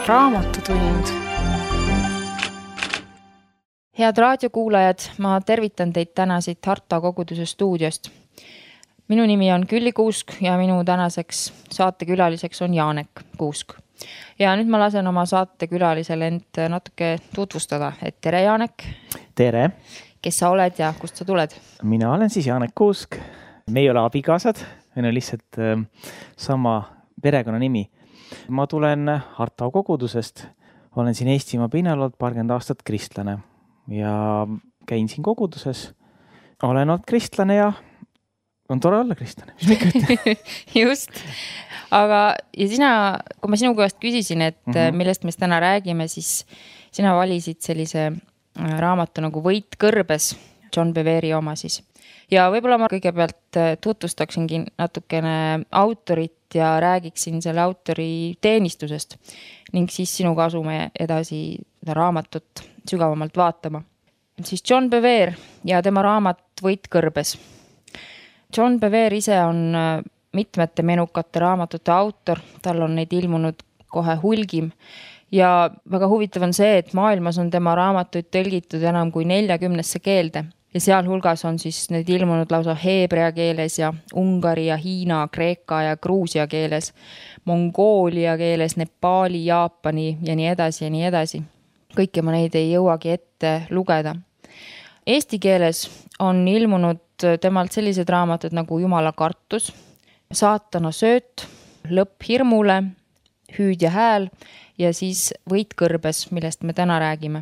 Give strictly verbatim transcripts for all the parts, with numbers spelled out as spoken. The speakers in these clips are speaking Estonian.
Raamatutund. Head raadiokuulajad, ma tervitan teid täna siit Harta koguduse stuudiost. Minu nimi on Külli Kuusk ja minu tänaseks saatekülaliseks on Jaanek Kuusk. Ja nüüd ma lasen oma saatekülalisel end natuke tutvustada. Et tere, Jaanek! Tere! Kes sa oled ja kust sa tuled? Mina olen siis Jaanek Kuusk. Me ei ole abikaasad, meil on lihtsalt äh, sama perekonna nimi. Ma tulen Harta kogudusest, olen siin Eestimaa pinnal olnud paarkümmend aastat kristlane ja käin siin koguduses. Olen olnud kristlane ja on tore olla kristlane. Mis ma ikka ütlen? Just. Aga ja sina, kui ma sinu käest küsisin, et mm-hmm. millest me täna räägime, siis sina valisid sellise raamatu nagu Võit kõrbes, John Bevere oma siis. Ja võib-olla ma kõigepealt tutvustaksingi natukene autorit ja räägiksin selle autori teenistusest ning siis sinuga asume edasi seda raamatut sügavamalt vaatama. Siis John Bevere ja tema raamat Võit kõrbes. John Bevere ise on mitmete menukate raamatute autor, tal on neid ilmunud kohe hulgim ja väga huvitav on see, et maailmas on tema raamatuid tõlgitud enam kui neljakümnesse keelde. Ja seal hulgas on siis need ilmunud lausa heebrea keeles ja ungari ja hiina, kreeka ja gruusia keeles, mongoolia keeles, Nepaali, Jaapani ja nii edasi ja nii edasi. Kõike ma neid ei jõuagi ette lugeda. Eesti keeles on ilmunud temalt sellised raamatud nagu Jumala kartus, Saatana sööt, Lõpp hirmule, Hüüd ja hääl ja siis Võit kõrbes, millest me täna räägime.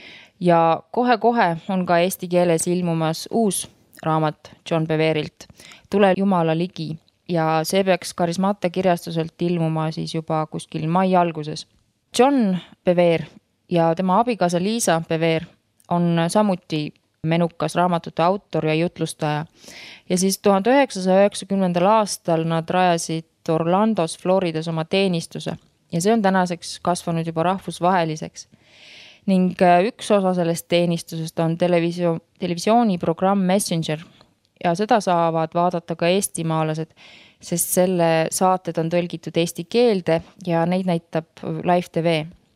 Ja kohe-kohe on ka eesti keeles ilmumas uus raamat John Beverilt, Tule Jumala ligi ja see peaks Karismata kirjastuselt ilmuma siis juba kuskil mai alguses. John Bevere ja tema abikaasa Liisa Bevere on samuti menukas raamatute autor ja jutlustaja ja siis tuhande üheksasaja üheksakümnendal aastal nad rajasid Orlandos, Floridas oma teenistuse ja see on tänaseks kasvanud juba rahvusvaheliseks. Ning üks osa sellest teenistusest on televisio- televisiooniprogramm Messenger ja seda saavad vaadata ka eestimaalased, sest selle saated on tõlgitud eesti keelde ja neid näitab Live T V.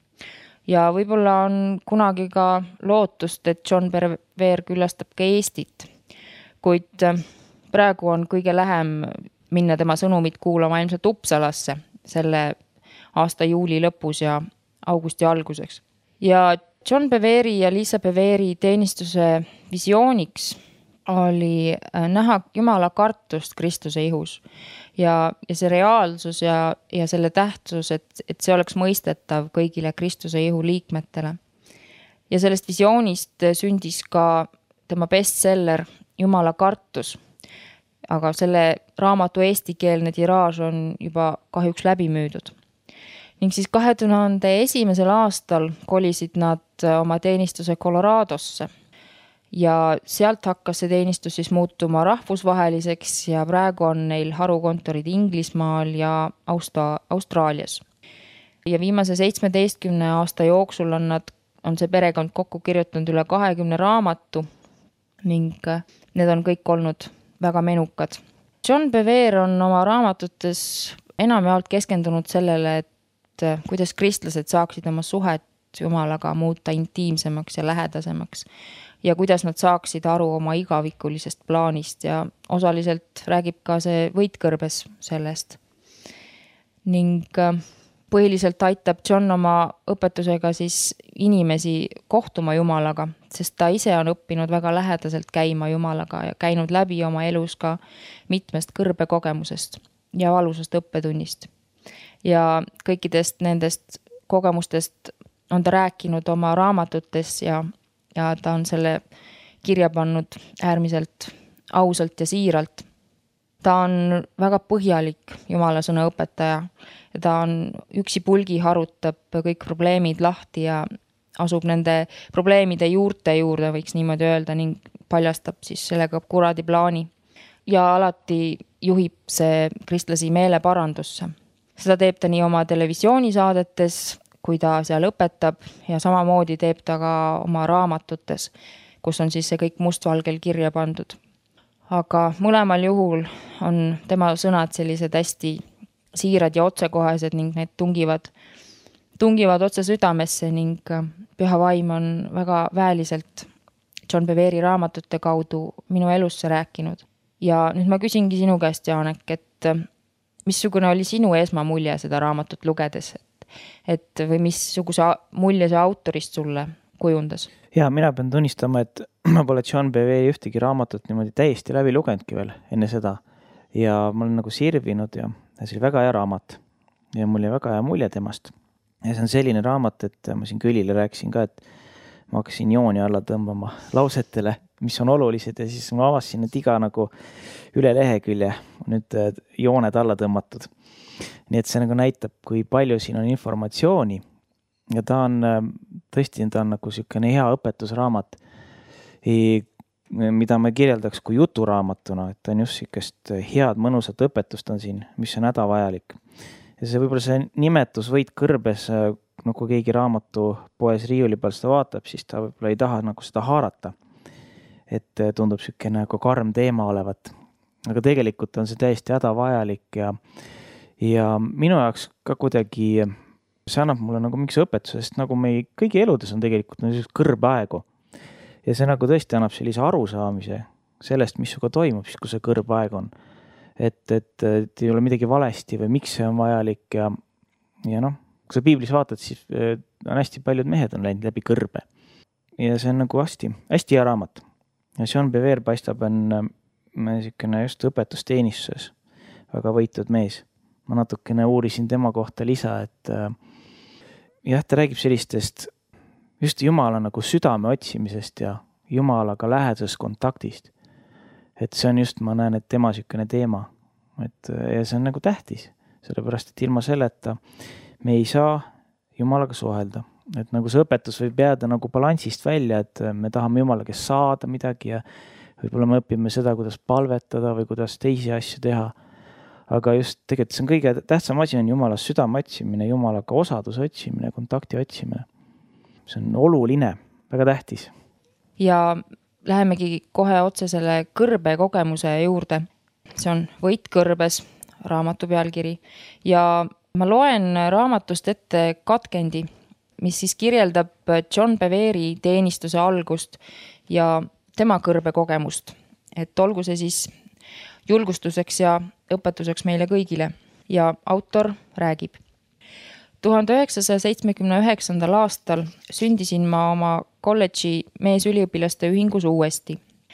Ja võib-olla on kunagi ka lootust, et John Bevere külastab ka Eestit, kuid praegu on kõige lähem minna tema sõnumit kuulama ilmselt Uppsalasse selle aasta juuli lõpus ja augusti alguseks. Ja John Bevere ja Liisa Bevere teenistuse visiooniks oli näha Jumala kartust Kristuse ihus ja, ja see reaalsus ja, ja selle tähtsus, et, et see oleks mõistetav kõigile Kristuse ihu liikmetele. Ja sellest visioonist sündis ka tema bestseller Jumala kartus, aga selle raamatu eestikeelne tiraaž on juba kahjuks läbi müüdud. Ning siis kahe tuhande esimesel aastal kolisid nad oma teenistuse Coloradosse ja sealt hakkas see teenistus siis muutuma rahvusvaheliseks ja praegu on neil harukontorid Inglismaal ja Austra- Austraalias. Ja viimase seitsmeteistkümne aasta jooksul on, nad, on see perekond kokku kirjutanud üle kahekümne raamatu ning need on kõik olnud väga menukad. John Bevere on oma raamatutes enam ja alt keskendunud sellele, et kuidas kristlased saaksid oma suhet Jumalaga muuta intiimsemaks ja lähedasemaks ja kuidas nad saaksid aru oma igavikulisest plaanist ja osaliselt räägib ka see Võit kõrbes sellest. Ning põhiliselt aitab John oma õpetusega siis inimesi kohtuma Jumalaga, sest ta ise on õppinud väga lähedaselt käima Jumalaga ja käinud läbi oma elus ka mitmest kõrbe kogemusest ja valusast õppetunnist. Ja kõikidest nendest kogemustest on ta rääkinud oma raamatutes ja, ja ta on selle kirja pannud äärmiselt ausalt ja siiralt. Ta on väga põhjalik Jumala sõna õpetaja ja ta on üksi pulgi harutab kõik probleemid lahti ja asub nende probleemide juurte juurde, võiks niimoodi öelda, ning paljastab siis sellega kuradi plaani. Ja alati juhib see kristlasi meeleparandusse. Seda teeb ta nii oma televisioonisaadetes, kui ta seal õpetab ja samamoodi teeb ta ka oma raamatutes, kus on siis see kõik mustvalgel kirja pandud. Aga mõlemal juhul on tema sõnad sellised hästi siirad ja otsekohesed ning need tungivad tungivad otse südamesse ning püha vaim on väga väeliselt John Beveri raamatute kaudu minu elusse rääkinud. Ja nüüd ma küsingi sinu käest, Janek, et missugune oli sinu esmamulje seda raamatut lugedes, et, et või missuguse mulje see autorist sulle kujundas? Ja mina pean tunnistama, et ma pole John Beveri ühtegi raamatut niimoodi täiesti läbi lugenudki veel enne seda. Ja ma olen nagu sirvinud ja see oli väga hea raamat ja mul oli väga hea mulje temast. Ja see on selline raamat, et ma siin Külile rääkisin ka, et ma hakkasin jooni alla tõmbama lausetele, mis on olulised ja siis ma avasin, et iga nagu üle lehekülje on nüüd jooned alla tõmmatud. Nii et see nagu näitab, kui palju siin on informatsiooni ja ta on tõesti, ta on nagu selline hea õpetusraamat, mida me kirjeldaks kui juturaamatuna, et ta on just sellist head mõnusat õpetust on siin, mis on hädavajalik. Ja see võib-olla see nimetus Võit kõrbes, no kui keegi raamatu poes riiuli peal seda vaatab, siis ta võib-olla ei taha nagu seda haarata. Et tundub selline nagu karm teema olevat. Aga tegelikult on see täiesti hädavajalik ja, ja minu jaoks ka kuidagi see annab mulle nagu mingi õpetuse, sest nagu me kõigi eludes on tegelikult sellised kõrbaegu. Ja see nagu tõesti annab sellise arusaamise sellest, mis suga toimub, siis kui see kõrbaeg on. Et, et, et ei ole midagi valesti või miks see on vajalik ja, ja noh, kui sa piiblis vaatad, siis on hästi paljud mehed on läinud läbi kõrbe. Ja see on nagu hästi, hästi hea raamat. Ja John Bever paistab on selline just õpetusteenistuses väga võitud mees. Ma natukene uurisin tema kohta lisa, et jah, ta räägib sellistest just Jumala nagu südame otsimisest ja Jumalaga lähedasest kontaktist. Et see on just, ma näen, et tema selline teema. Et, ja see on nagu tähtis, sellepärast, et ilma selleta me ei saa Jumalaga suhelda. Et nagu see õpetus võib jääda nagu balansist välja, et me tahame Jumalaga saada midagi ja võib-olla me õpime seda, kuidas palvetada või kuidas teisi asju teha. Aga just tegelikult see on kõige tähtsam asi on Jumala südame otsimine, Jumalaga osaduse otsimine, kontakti otsimine. See on oluline, väga tähtis. Ja lähemegi kohe otse selle kõrbe kogemuse juurde. See on Võit kõrbes, raamatu pealkiri. Ja ma loen raamatust ette katkendi, mis siis kirjeldab John Beveri teenistuse algust ja tema kõrbe kogemust. Et olgu see siis julgustuseks ja õpetuseks meile kõigile. Ja autor räägib. tuhande üheksasaja seitsmekümne üheksandal aastal sündisin ma oma kolledži meesüliõpilaste ühingus uuesti.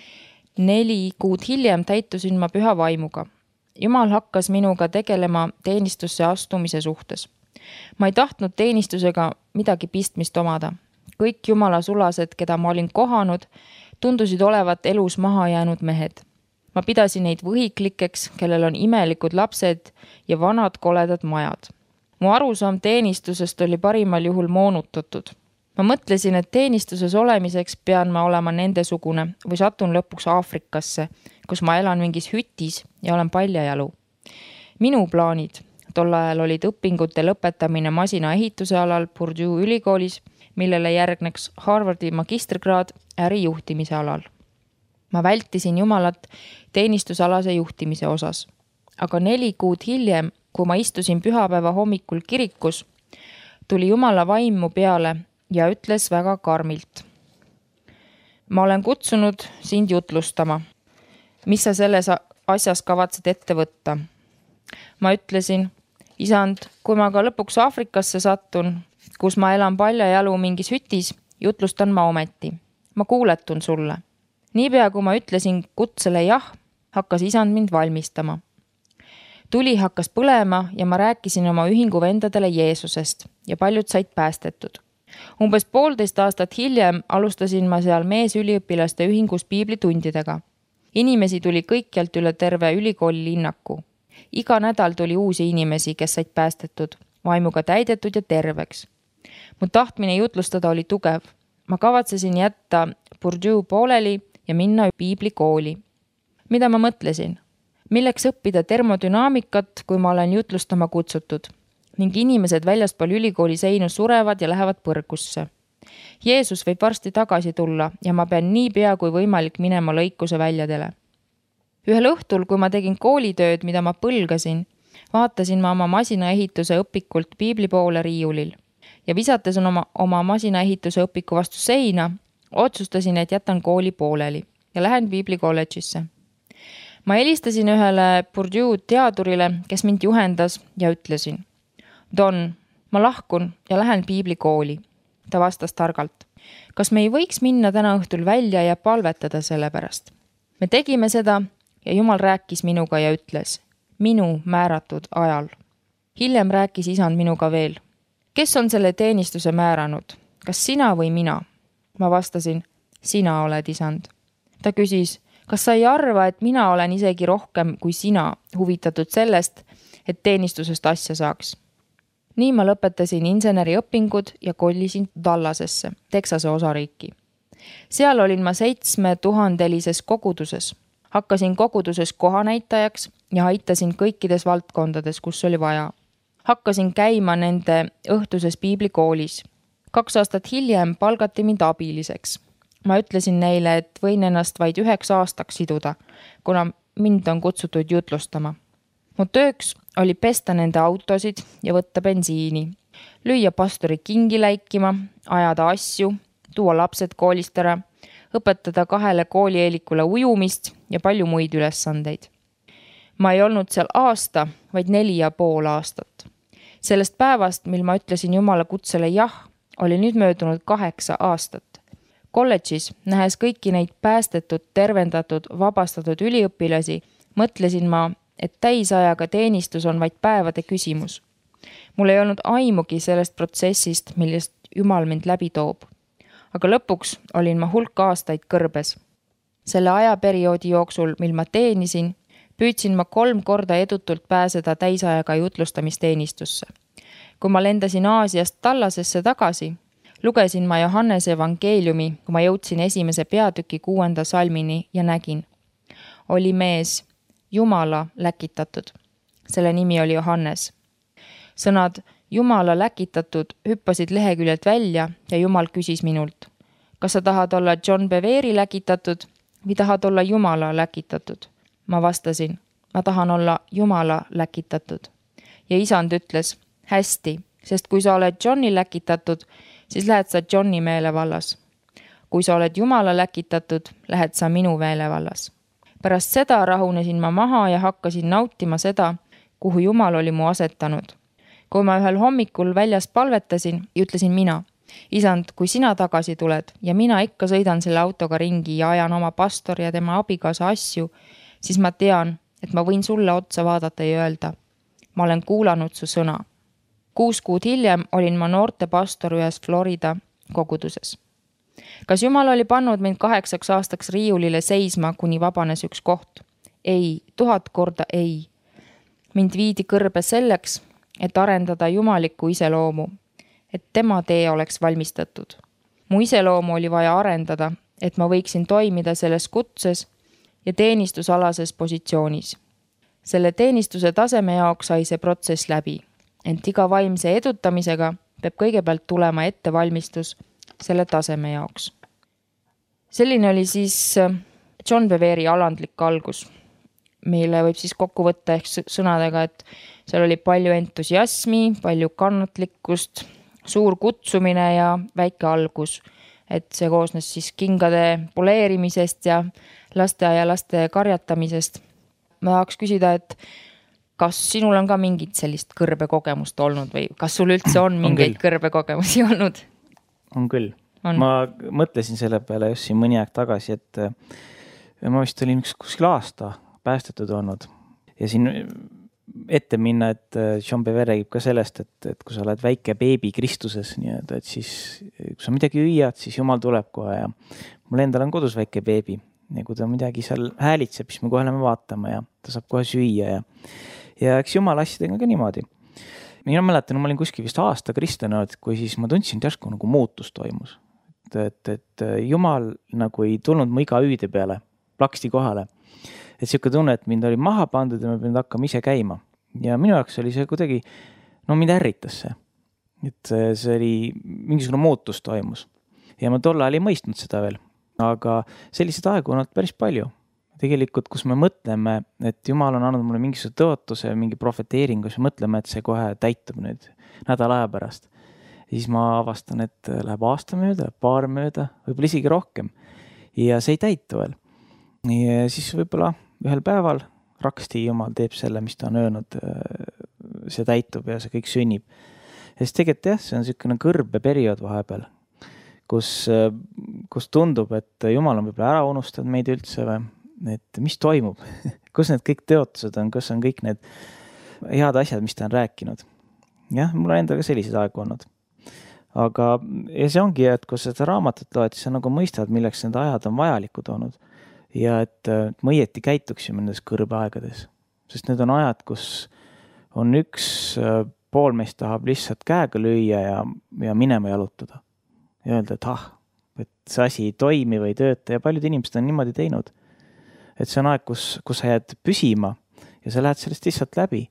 Neli kuud hiljem täitusin ma püha vaimuga. Jumal hakkas minuga tegelema teenistusse astumise suhtes. Ma ei tahtnud teenistusega midagi pistmist omada. Kõik Jumala sulased, keda ma olin kohanud, tundusid olevat elus maha jäänud mehed. Ma pidasin neid võhiklikeks, kellel on imelikud lapsed ja vanad koledad majad. Mu arusaam teenistusest oli parimal juhul moonutatud. Ma mõtlesin, et teenistuses olemiseks pean ma olema nendesugune või satun lõpuks Aafrikasse, kus ma elan mingis hütis ja olen paljajalu. Minu plaanid tol ajal olid õpingute lõpetamine masina ehituse alal Purdue ülikoolis, millele järgneks Harvardi magistrikraad ärijuhtimise alal. Ma vältisin Jumalat teenistusalase juhtimise osas. Aga neli kuud hiljem, kui ma istusin pühapäeva hommikul kirikus, tuli Jumala vaimu peale ja ütles väga karmilt. Ma olen kutsunud sind jutlustama. Mis sa selles asjas kavatsed ette võtta? Ma ütlesin, isand, kui ma ka lõpuks Aafrikasse sattun, kus ma elan paljajalu mingis hütis, jutlustan ma ometi. Ma kuuletun sulle. Niipea, kui ma ütlesin kutsele jah, hakkas isand mind valmistama. Tuli hakkas põlema ja ma rääkisin oma ühingu vendadele Jeesusest ja paljud said päästetud. Umbes poolteist aastat hiljem alustasin ma seal meesüliõpilaste ühingus piiblitundidega. Inimesi tuli kõikjalt üle terve ülikooli linnaku. Iga nädal tuli uusi inimesi, kes said päästetud, vaimuga täidetud ja terveks. Mu tahtmine jutlustada oli tugev. Ma kavatsesin jätta Purdue pooleli ja minna piiblikooli. Mida ma mõtlesin? Milleks õppida termodünaamikat, kui ma olen jutlustama kutsutud, ning inimesed väljaspool ülikooli seinu surevad ja lähevad põrgusse. Jeesus võib varsti tagasi tulla ja ma pean nii pea kui võimalik minema lõikuse väljadele. Ühel õhtul, kui ma tegin koolitööd, mida ma põlgasin, vaatasin ma oma masinaehituse õpikult piibli poole riiulil. ja visates on oma, oma masinaehituse õpiku vastu seina, otsustasin, et jätan kooli pooleli ja lähen Piibli kolledžisse. Ma helistasin ühele Purdue teadurile, kes mind juhendas ja ütlesin: Don, ma lahkun ja lähen Piibli kooli. Ta vastas targalt: kas me ei võiks minna täna õhtul välja ja palvetada selle pärast? Me tegime seda ja Jumal rääkis minuga ja ütles: minu määratud ajal. Hiljem rääkis isand minuga veel: kes on selle teenistuse määranud? Kas sina või mina? Ma vastasin: sina oled, isand. Ta küsis: kas sa ei arva, et mina olen isegi rohkem kui sina huvitatud sellest, et teenistusest asja saaks? Nii ma lõpetasin inseneriõpingud ja kollisin Dallasesse, Texase osariiki. Seal olin ma seitsme tuhandelises koguduses. Hakkasin koguduses kohanäitajaks ja aitasin kõikides valdkondades, kus oli vaja. Hakkasin käima nende õhtuses piiblikoolis. Kaks aastat hiljem palgati mind abiliseks. Ma ütlesin neile, et võin ennast vaid üheks aastaks siduda, kuna mind on kutsutud jutlustama. Mu tööks oli pesta nende autosid ja võtta bensiini, lüüa pastori kingi läikima, ajada asju, tuua lapsed koolist ära, õpetada kahele koolieelikule ujumist ja palju muid ülesandeid. Ma ei olnud seal aasta, vaid neli ja pool aastat. Sellest päevast, mil ma ütlesin Jumala kutsele jah, oli nüüd möödunud kaheksa aastat. Kolledžis, nähes kõiki neid päästetud, tervendatud, vabastatud üliõpilasi, mõtlesin ma, et täisajaga teenistus on vaid päevade küsimus. Mul ei olnud aimugi sellest protsessist, millest Jumal mind läbi toob. Aga lõpuks olin ma hulk aastaid kõrbes. Selle ajaperioodi jooksul, mil ma teenisin, püüdsin ma kolm korda edutult pääseda täisajaga jutlustamisteenistusse. Kui ma lendasin Aasiast Dallasesse tagasi, lugesin ma Johannese evangeeliumi, kui ma jõudsin esimese peatüki kuuenda salmini ja nägin. Oli mees, Jumala läkitatud. Selle nimi oli Johannes. Sõnad Jumala läkitatud hüppasid leheküljelt välja ja Jumal küsis minult: kas sa tahad olla John Bevere läkitatud või tahad olla Jumala läkitatud? Ma vastasin: ma tahan olla Jumala läkitatud. Ja isand ütles: hästi, sest kui sa oled Johni läkitatud, siis lähed sa Johni meelevallas. Kui sa oled Jumala läkitatud, lähed sa minu meelevallas. Pärast seda rahunesin ma maha ja hakkasin nautima seda, kuhu Jumal oli mu asetanud. Kui ma ühel hommikul väljas palvetasin, ütlesin mina: isand, kui sina tagasi tuled ja mina ikka sõidan selle autoga ringi ja ajan oma pastori ja tema abikaasa asju, siis ma tean, et ma võin sulle otsa vaadata ja öelda: ma olen kuulanud su sõna. Kuus kuud hiljem olin ma noorte pastor ühes Florida koguduses. Kas Jumal oli pannud mind kaheksaks aastaks riiulile seisma, kuni vabanes üks koht? Ei, tuhat korda ei. Mind viidi kõrbe selleks, et arendada jumalikku iseloomu, et tema tee oleks valmistatud. Mu iseloomu oli vaja arendada, et ma võiksin toimida selles kutses ja teenistusalases positsioonis. Selle teenistuse taseme jaoks sai see protsess läbi, ent iga vaimse edutamisega peab kõigepealt tulema ettevalmistus selle taseme jaoks. Selline oli siis John Bevere alandlik algus, mille võib siis kokku võtta ehk sõnadega, et seal oli palju entusiasmi, palju kannatlikkust, suur kutsumine ja väike algus, et see koosnes siis kingade poleerimisest ja lasteaia laste karjatamisest. Ma tahaks küsida, et kas sinul on ka mingit sellist kõrbekogemust olnud või kas sul üldse on mingeid on kõrbekogemusi olnud? On küll. On. Ma mõtlesin selle peale just siin mõni aeg tagasi, et ma vist olin üks kuskil aasta päästetud olnud. Ja siin ette minna, et John Bevere räägib ka sellest, et, et kui sa oled väike beebi Kristuses, nii et, et siis kui sa midagi hüüad, siis Jumal tuleb kohe ja mul endal on kodus väike beebi. Ja kui ta midagi seal häälitseb, siis me kohe lähme vaatama ja ta saab kohe süüa ja, ja eks Jumal asjadega ka niimoodi. Mina mäletan, ma olin kuskil vist aasta kristlane, kui siis ma tundsin, et järsku nagu muutus toimus. Et, et, et Jumal nagu ei tulnud mu iga hüüde peale, plaksti kohale. Et siuke tunne, et mind oli maha pandud ja ma pidin hakkama ise käima. Ja minu jaoks oli see kuidagi, no mind ärritas see. Et see oli, mingisugune muutus toimus. Ja ma tolle ajal ei mõistnud seda veel. Aga sellised aegu on olnud päris palju. Tegelikult, kus me mõtleme, et Jumal on andnud mulle mingisuguse tõotuse, mingi profeteeringu, siis mõtleme, et see kohe täitub nüüd nädala aja pärast. siis ma avastan, et läheb aasta mööda, paar mööda, võib-olla isegi rohkem. Ja see ei täitu veel. Ja siis võib-olla ühel päeval raksti jumal teeb selle, mis ta on öelnud, see täitub ja see kõik sünnib. Ja siis tegelikult jah, see on selline kõrbe periood vahepeal, kus, kus tundub, et jumal on võib-olla ära unustanud meid üldse või, et mis toimub, kus need kõik teotused on, kus on kõik need head asjad, mis ta on rääkinud. Jah, mul on endaga sellised aegu olnud. Aga ja see ongi, et kui seda raamatut loed, siis sa nagu mõistad, milleks need ajad on vajalikud olnud. Ja et, et me õieti käituksime nendes kõrbeaegades. Sest need on ajad, kus on üks pool meist tahab lihtsalt käega lüüa ja, ja minema jalutada. Ja öelda, et ah, et see asi ei toimi või tööta ja paljud inimesed on niimoodi teinud. Et see on aeg, kus, kus sa jääd püsima ja sa lähed sellest lihtsalt läbi.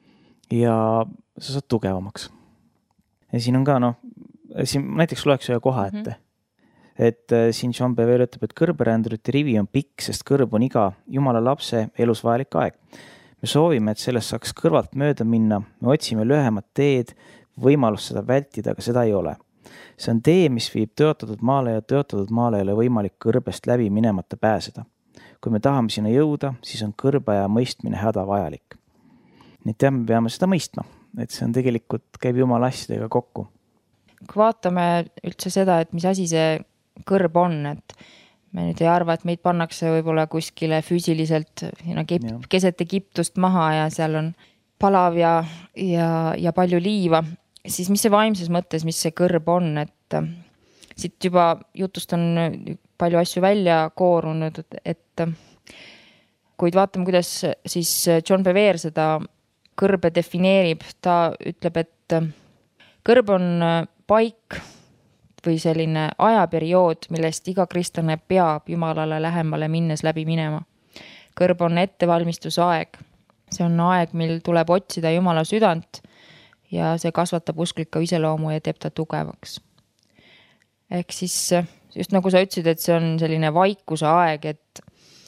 Ja sa saad tugevamaks. Ja siin on ka, noh, siin näiteks loeks ühe koha ette. Mm-hmm. Et siin John Bevere ütleb, et kõrberändurite rivi on pikk, sest kõrb on iga jumala lapse elus vajalik aeg. Me soovime, et sellest saaks kõrvalt mööda minna. Me otsime lühemat teed, võimalust seda vältida, aga seda ei ole. See on tee, mis viib tõotatud maale ja tõotatud maale ei ole võimalik kõrbest läbi minemata pääseda. Kui me tahame sinna jõuda, siis on kõrba ja mõistmine häda vajalik. Nii et me peame seda mõistma, et see on tegelikult käib jumala asjadega kokku. Kui vaatame üldse seda, et mis asi see kõrb on, et me nüüd ei arva, et meid pannakse võib-olla kuskile füüsiliselt no, kip, keset Egiptust maha ja seal on palav ja, ja, ja palju liiva, siis mis see vaimses mõttes, mis see kõrb on, et äh, siit juba jutust on palju asju välja koorunud, et äh, kuid vaatame, kuidas siis John Bevere seda kõrbe defineerib, ta ütleb, et äh, kõrb on paik või selline ajaperiood, millest iga kristlane peab Jumalale lähemale minnes läbi minema. Kõrb on ettevalmistusaeg. See on aeg, mil tuleb otsida Jumala südant ja see kasvatab usklikku iseloomu ja teeb ta tugevaks. Ehk siis just nagu sa ütlesid, et see on selline vaikuse aeg, et,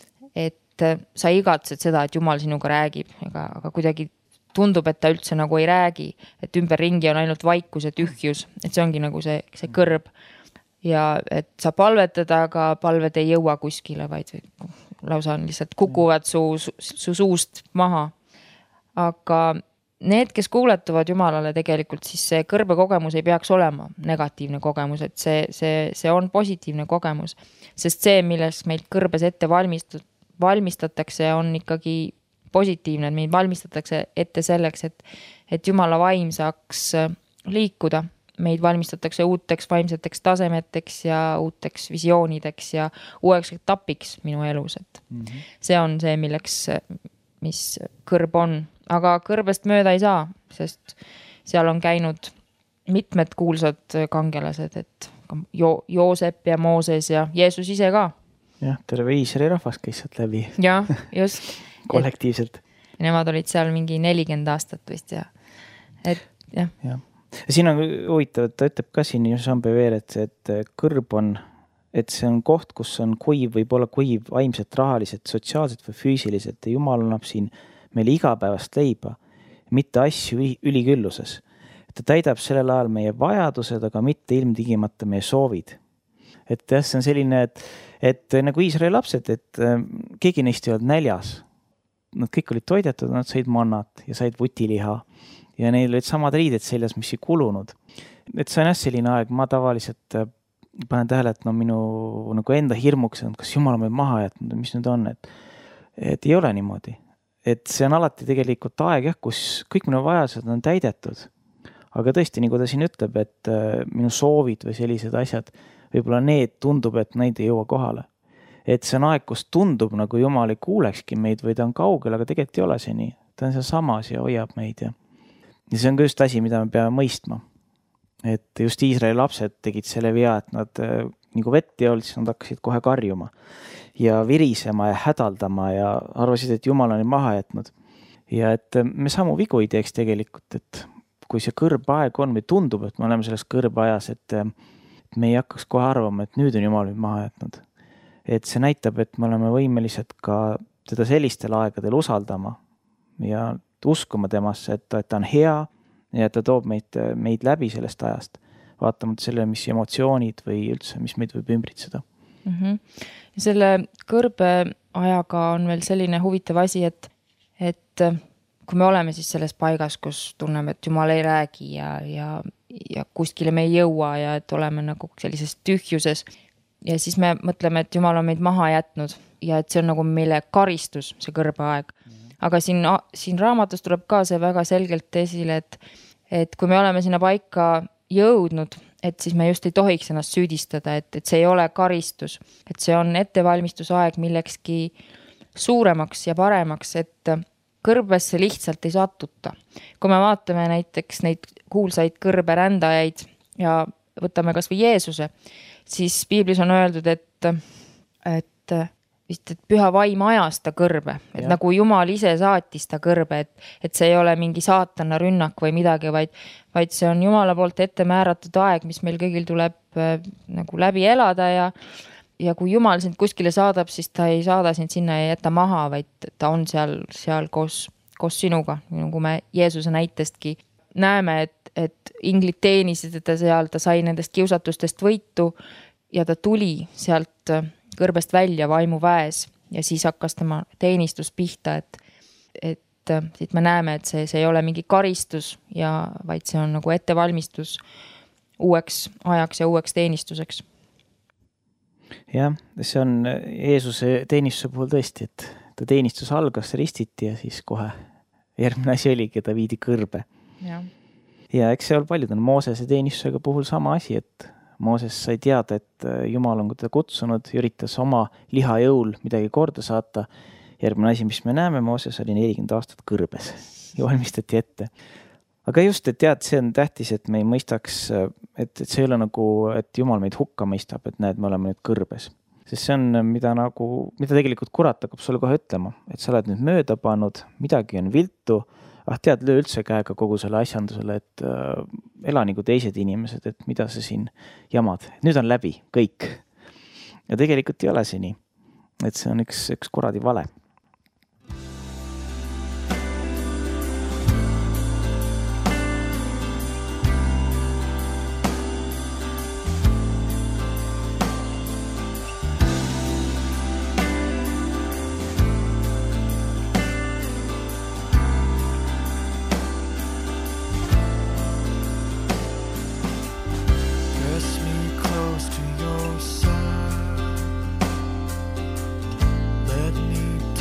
et sa igatsed seda, et Jumal sinuga räägib, aga, aga kuidagi tundub, et ta üldse nagu ei räägi, et ümber ringi on ainult vaikus ja tühjus, et see ongi nagu see, see kõrb ja et sa palvetad, aga palved ei jõua kuskile, vaid lausa on lihtsalt kukuvad su, su, su suust maha. Aga need, kes kuuletuvad Jumalale tegelikult, siis see kõrbe kogemus ei peaks olema negatiivne kogemus, et see, see, see on positiivne kogemus, sest see, milles meilt kõrbes ette valmistud, valmistatakse, on ikkagi positiivne, et meid valmistatakse ette selleks, et, et Jumala vaim saaks liikuda. Meid valmistatakse uuteks vaimseteks tasemeteks ja uuteks visioonideks ja uueks etapiks minu elus. Et mm-hmm. See on see, milleks, mis kõrb on. Aga kõrbest mööda ei saa, sest seal on käinud mitmed kuulsad kangelased, et jo- Joosep ja Mooses ja Jeesus ise ka. Jah, terve Iisraeli rahvas käis sealt läbi. Jah, just. Kollektiivselt. Et nemad olid seal mingi nelikümmend aastat vist ja et jah. Ja. Siin on huvitav, ta ütleb ka siin John Bevere, et, et kõrb on, et see on koht, kus on kuiv, võib olla kuiv vaimselt, rahaliselt, sotsiaalselt või füüsiliselt ja Jumal annab siin meile igapäevast leiba, mitte asju ülikülluses. Ta täidab sellel ajal meie vajadused, aga mitte ilmtingimata meie soovid. Et jah, see on selline, et, et nagu Iisraeli lapsed, et keegi neist ei olnud näljas. Nad kõik olid toidetud, nad said mannat ja said vutiliha ja neil olid samad riided seljas, mis ei kulunud. Et see on jah selline aeg, ma tavaliselt panen tähele, et no minu nagu enda hirmuks, kas Jumal on meid maha jätnud, mis nüüd on, et, et ei ole niimoodi. Et see on alati tegelikult aeg, jah, kus kõik minu vajadused on täidetud. Aga tõesti, nagu ta siin ütleb, et minu soovid või sellised asjad, võib-olla need tundub, et neid ei jõua kohale. Et see on aeg, kus tundub, nagu Jumal ei kuulekski meid või ta on kaugel, aga tegelikult ei ole see nii. Ta on seal samas ja hoiab meid. Ja, ja see on ka just asi, mida me peame mõistma. Et just Iisraeli lapsed tegid selle vea, et nad nagu vett ei olnud, siis nad hakkasid kohe karjuma ja virisema ja hädaldama ja arvasid, et Jumal on maha jätnud. Ja et me samu vigu ei teeks tegelikult, et kui see kõrb aeg on või tundub, et me oleme selles kõrb ajas, et, et me ei hakkaks kohe arvama, et nüüd on Jumal meid maha jätnud. Et see näitab, et me oleme võimelised ka teda sellistel aegadel usaldama ja uskuma temasse, et ta, et ta on hea ja et ta toob meid, meid läbi sellest ajast. vaatamata selle, mis emotsioonid või üldse, mis meid võib ümbritseda. Mm-hmm. Ja selle kõrbe ajaga on veel selline huvitav asi, et, et kui me oleme siis selles paigas, kus tunneme, et Jumal ei räägi ja, ja, ja kuskile me ei jõua ja et oleme nagu sellises tühjuses ja siis me mõtleme, et Jumal on meid maha jätnud ja et see on nagu meile karistus, see kõrbe aeg. Aga siin, siin raamatus tuleb ka see väga selgelt esile, et, et kui me oleme sinna paika jõudnud, et siis me just ei tohiks ennast süüdistada, et, et see ei ole karistus, et see on ettevalmistusaeg millekski suuremaks ja paremaks, et kõrbesse lihtsalt ei satuta. Kui me vaatame näiteks neid kuulsaid kõrberändajaid ja võtame kas või Jeesuse, siis piiblis on öeldud, et, et vist, et püha vaim ajas ta kõrbe, et ja. Nagu Jumal ise saatis ta kõrbe, et, et see ei ole mingi saatana rünnak või midagi, vaid, vaid see on Jumala poolt ette määratud aeg, mis meil kõigil tuleb äh, nagu läbi elada ja, ja kui Jumal sind kuskile saadab, siis ta ei saada sind sinna ja jätta maha, vaid ta on seal, seal koos, koos sinuga, nagu me Jeesuse näitestki näeme, et, et inglid teenisid, et ta seal, ta sai nendest kiusatustest võitu ja ta tuli sealt kõrbest välja vaimuväes ja siis hakkas tema teenistus pihta, et, et siit me näeme, et see, see ei ole mingi karistus ja vaid see on nagu ettevalmistus uueks ajaks ja uueks teenistuseks. Jah, see on Jeesuse teenistuse puhul tõesti, et ta teenistus algas, ristiti ja siis kohe järgmine asi oligi, ta viidi kõrbe. Ja, ja eks see on paljud on Moosese teenistusega puhul sama asi, et Mooses sai teada, et Jumal on teda kutsunud, üritas oma liha jõul midagi korda saata. Järgmine asi, mis me näeme, Mooses oli nelikümmend aastat kõrbes ja valmistati ette. Aga just, et tead, see on tähtis, et me ei mõistaks, et, et see ei ole nagu, et Jumal meid hukka mõistab, et näed, me oleme nüüd kõrbes. Sest see on, mida, nagu, mida tegelikult kurat hakkab sulle kohe ütlema, et sa oled nüüd mööda pannud, midagi on viltu, ah tead, löö üldse käega kogu selle asjandusele, et äh, ela nagu teised inimesed, et mida sa siin jamad. Nüüd on läbi, kõik. Ja tegelikult ei ole see nii. Et see on üks, üks kuradi vale. Let me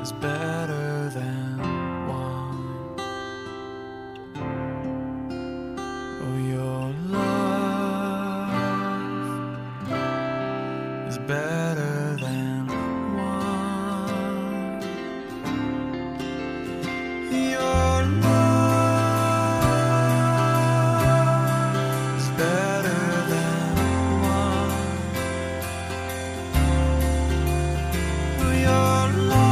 is better than one. Oh, your love is better than one. Your love is better than one. Oh, your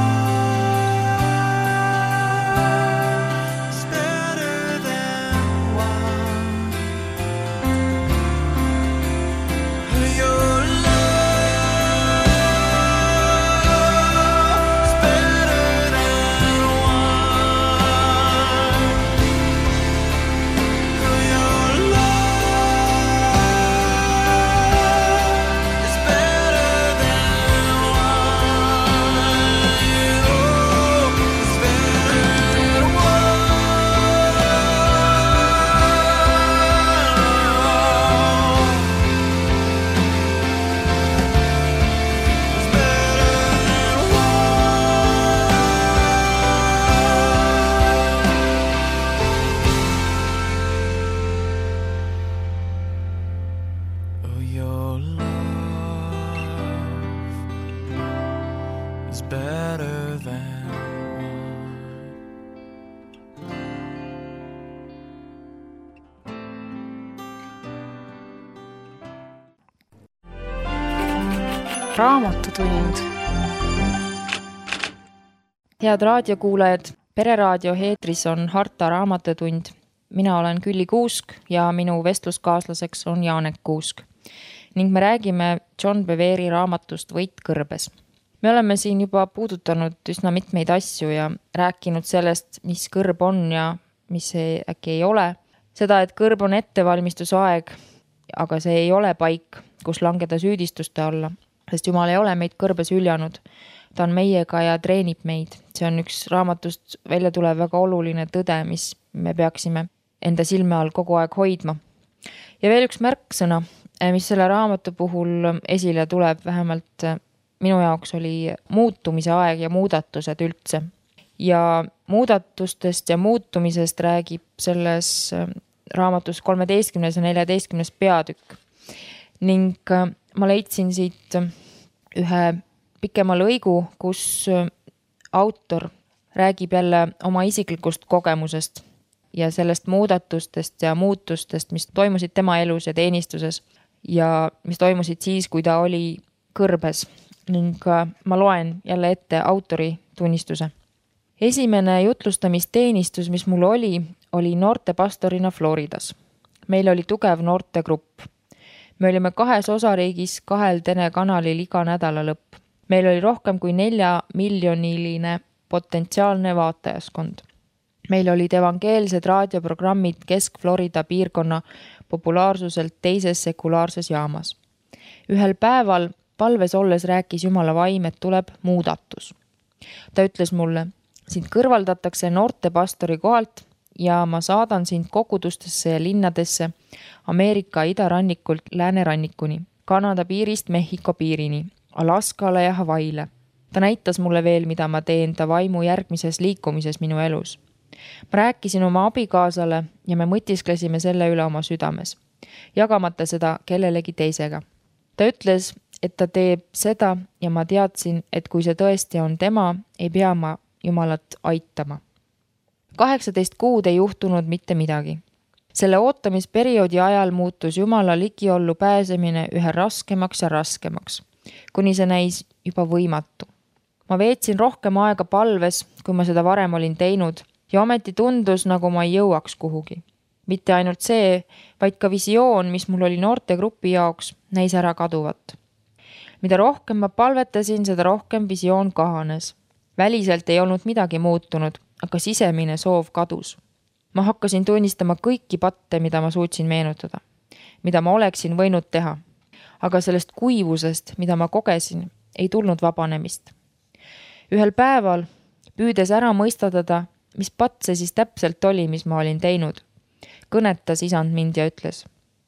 love is better than one. Oh, your is better than one. Raamatutund. Head raadiokuulajad, Pereraadio eetris on Harta Raamatutund. Mina olen Külli Kuusk ja minu vestluskaaslaseks on Jaanek Kuusk. Ning me räägime John Bevere raamatust Võit kõrbes. Me oleme siin juba puudutanud üsna mitmeid asju ja rääkinud sellest, mis kõrb on ja mis see äkki ei ole. Seda, et kõrb on ettevalmistusaeg, aga see ei ole paik, kus langeda süüdistuste alla, sest Jumal ei ole meid kõrbes üljanud. Ta on meiega ja treenib meid. See on üks raamatust välja tulev väga oluline tõde, mis me peaksime enda silme all kogu aeg hoidma. Ja veel üks märksõna, mis selle raamatu puhul esile tuleb, vähemalt minu jaoks oli muutumise aeg ja muudatused üldse. Ja muudatustest ja muutumisest räägib selles raamatus kolmeteistkümnes ja neljateistkümnes peatükk. Ning ma leidsin siit ühe pikema lõigu, kus autor räägib jälle oma isiklikust kogemusest ja sellest muudatustest ja muutustest, mis toimusid tema elus ja teenistuses ja mis toimusid siis, kui ta oli kõrbes. Ning ma loen jälle ette autori tunnistuse. Esimene jutlustamisteenistus, mis mul oli, oli noortepastorina Floridas. Meil oli tugev noortegrupp. Me olime kahes osariigis kahel Tene kanalil iga nädala lõpp. Meil oli rohkem kui nelja miljoniline potentsiaalne vaatajaskond. Meil olid evangeelsed raadioprogrammid Kesk-Florida piirkonna populaarsuselt teises sekulaarses jaamas. Ühel päeval palves olles rääkis Jumala vaim, et tuleb muudatus. Ta ütles mulle, sind kõrvaldatakse noortepastori kohalt ja ma saadan sind kogudustesse ja linnadesse Ameerika idarannikult läänerannikuni, Kanada piirist Mehhiko piirini, Alaskale ja Havaile. Ta näitas mulle veel, mida ma teen ta vaimu järgmises liikumises minu elus. Ma rääkisin oma abikaasale ja me mõtisklesime selle üle oma südames, jagamata seda kellelegi teisega. Ta ütles, et ta teeb seda ja ma teadsin, et kui see tõesti on tema, ei pea ma Jumalat aitama. kaheksateist kuud ei juhtunud mitte midagi. Selle ootamisperioodi ajal muutus Jumala ligiollu pääsemine ühe raskemaks ja raskemaks, kuni see näis juba võimatu. Ma veetsin rohkem aega palves, kui ma seda varem olin teinud ja ometi tundus, nagu ma ei jõuaks kuhugi. Mitte ainult see, vaid ka visioon, mis mul oli noortegrupi jaoks, näis ära kaduvat. Mida rohkem ma palvetasin, seda rohkem visioon kahanes. Väliselt ei olnud midagi muutunud, aga sisemine soov kadus. Ma hakkasin tunnistama kõiki patte, mida ma suutsin meenutada, mida ma oleksin võinud teha. Aga sellest kuivusest, mida ma kogesin, ei tulnud vabanemist. Ühel päeval, püüdes ära mõistatada, mis patt see siis täpselt oli, mis ma olin teinud, kõnetas isand mind ja ütles,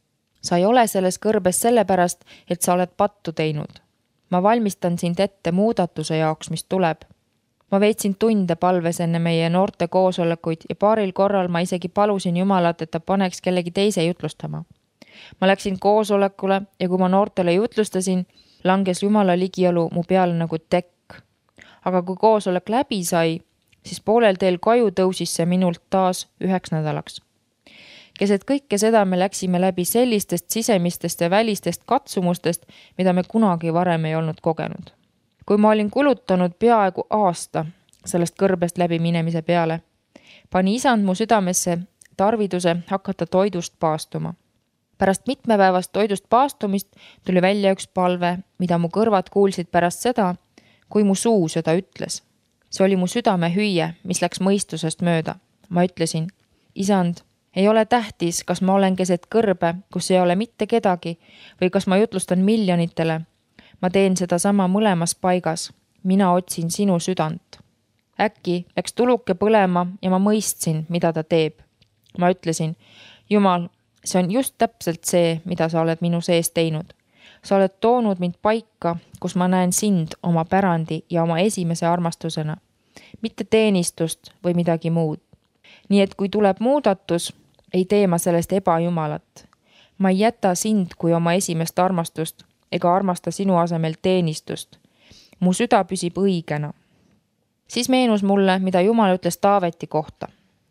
sa ei ole selles kõrbes sellepärast, et sa oled pattu teinud. Ma valmistan sind ette muudatuse jaoks, mis tuleb. Ma veetsin tunde palves enne meie noorte koosolekuid ja paaril korral ma isegi palusin Jumalat, et ta paneks kellegi teise jutlustama. Ma läksin koosolekule ja kui ma noortele jutlustasin, langes Jumala ligiolu mu peale nagu tekk. Aga kui koosolek läbi sai, siis poolel teel koju tõusis see minult taas üheks nädalaks. Keset kõike seda me läksime läbi sellistest sisemistest ja välistest katsumustest, mida me kunagi varem ei olnud kogenud. Kui ma olin kulutanud peaaegu aasta sellest kõrbest läbi minemise peale, pani isand mu südamesse tarviduse hakata toidust paastuma. Pärast mitmepäevast toidust paastumist tuli välja üks palve, mida mu kõrvad kuulsid pärast seda, kui mu suu seda ütles. See oli mu südame hüüe, mis läks mõistusest mööda. Ma ütlesin, isand, ei ole tähtis, kas ma olen keset kõrbe, kus ei ole mitte kedagi või kas ma jutlustan miljonitele. Ma teen seda sama mõlemas paigas. Mina otsin sinu südant. Äkki läks tuluke põlema ja ma mõistsin, mida ta teeb. Ma ütlesin, Jumal, see on just täpselt see, mida sa oled minu sees teinud. Sa oled toonud mind paika, kus ma näen sind oma pärandi ja oma esimese armastusena. Mitte teenistust või midagi muud. Nii et kui tuleb muudatus, ei tee ma sellest ebajumalat. Ma ei jäta sind kui oma esimest armastust ega armasta sinu asemel teenistust. Mu süda püsib õigena. Siis meenus mulle, mida Jumal ütles Taaveti kohta.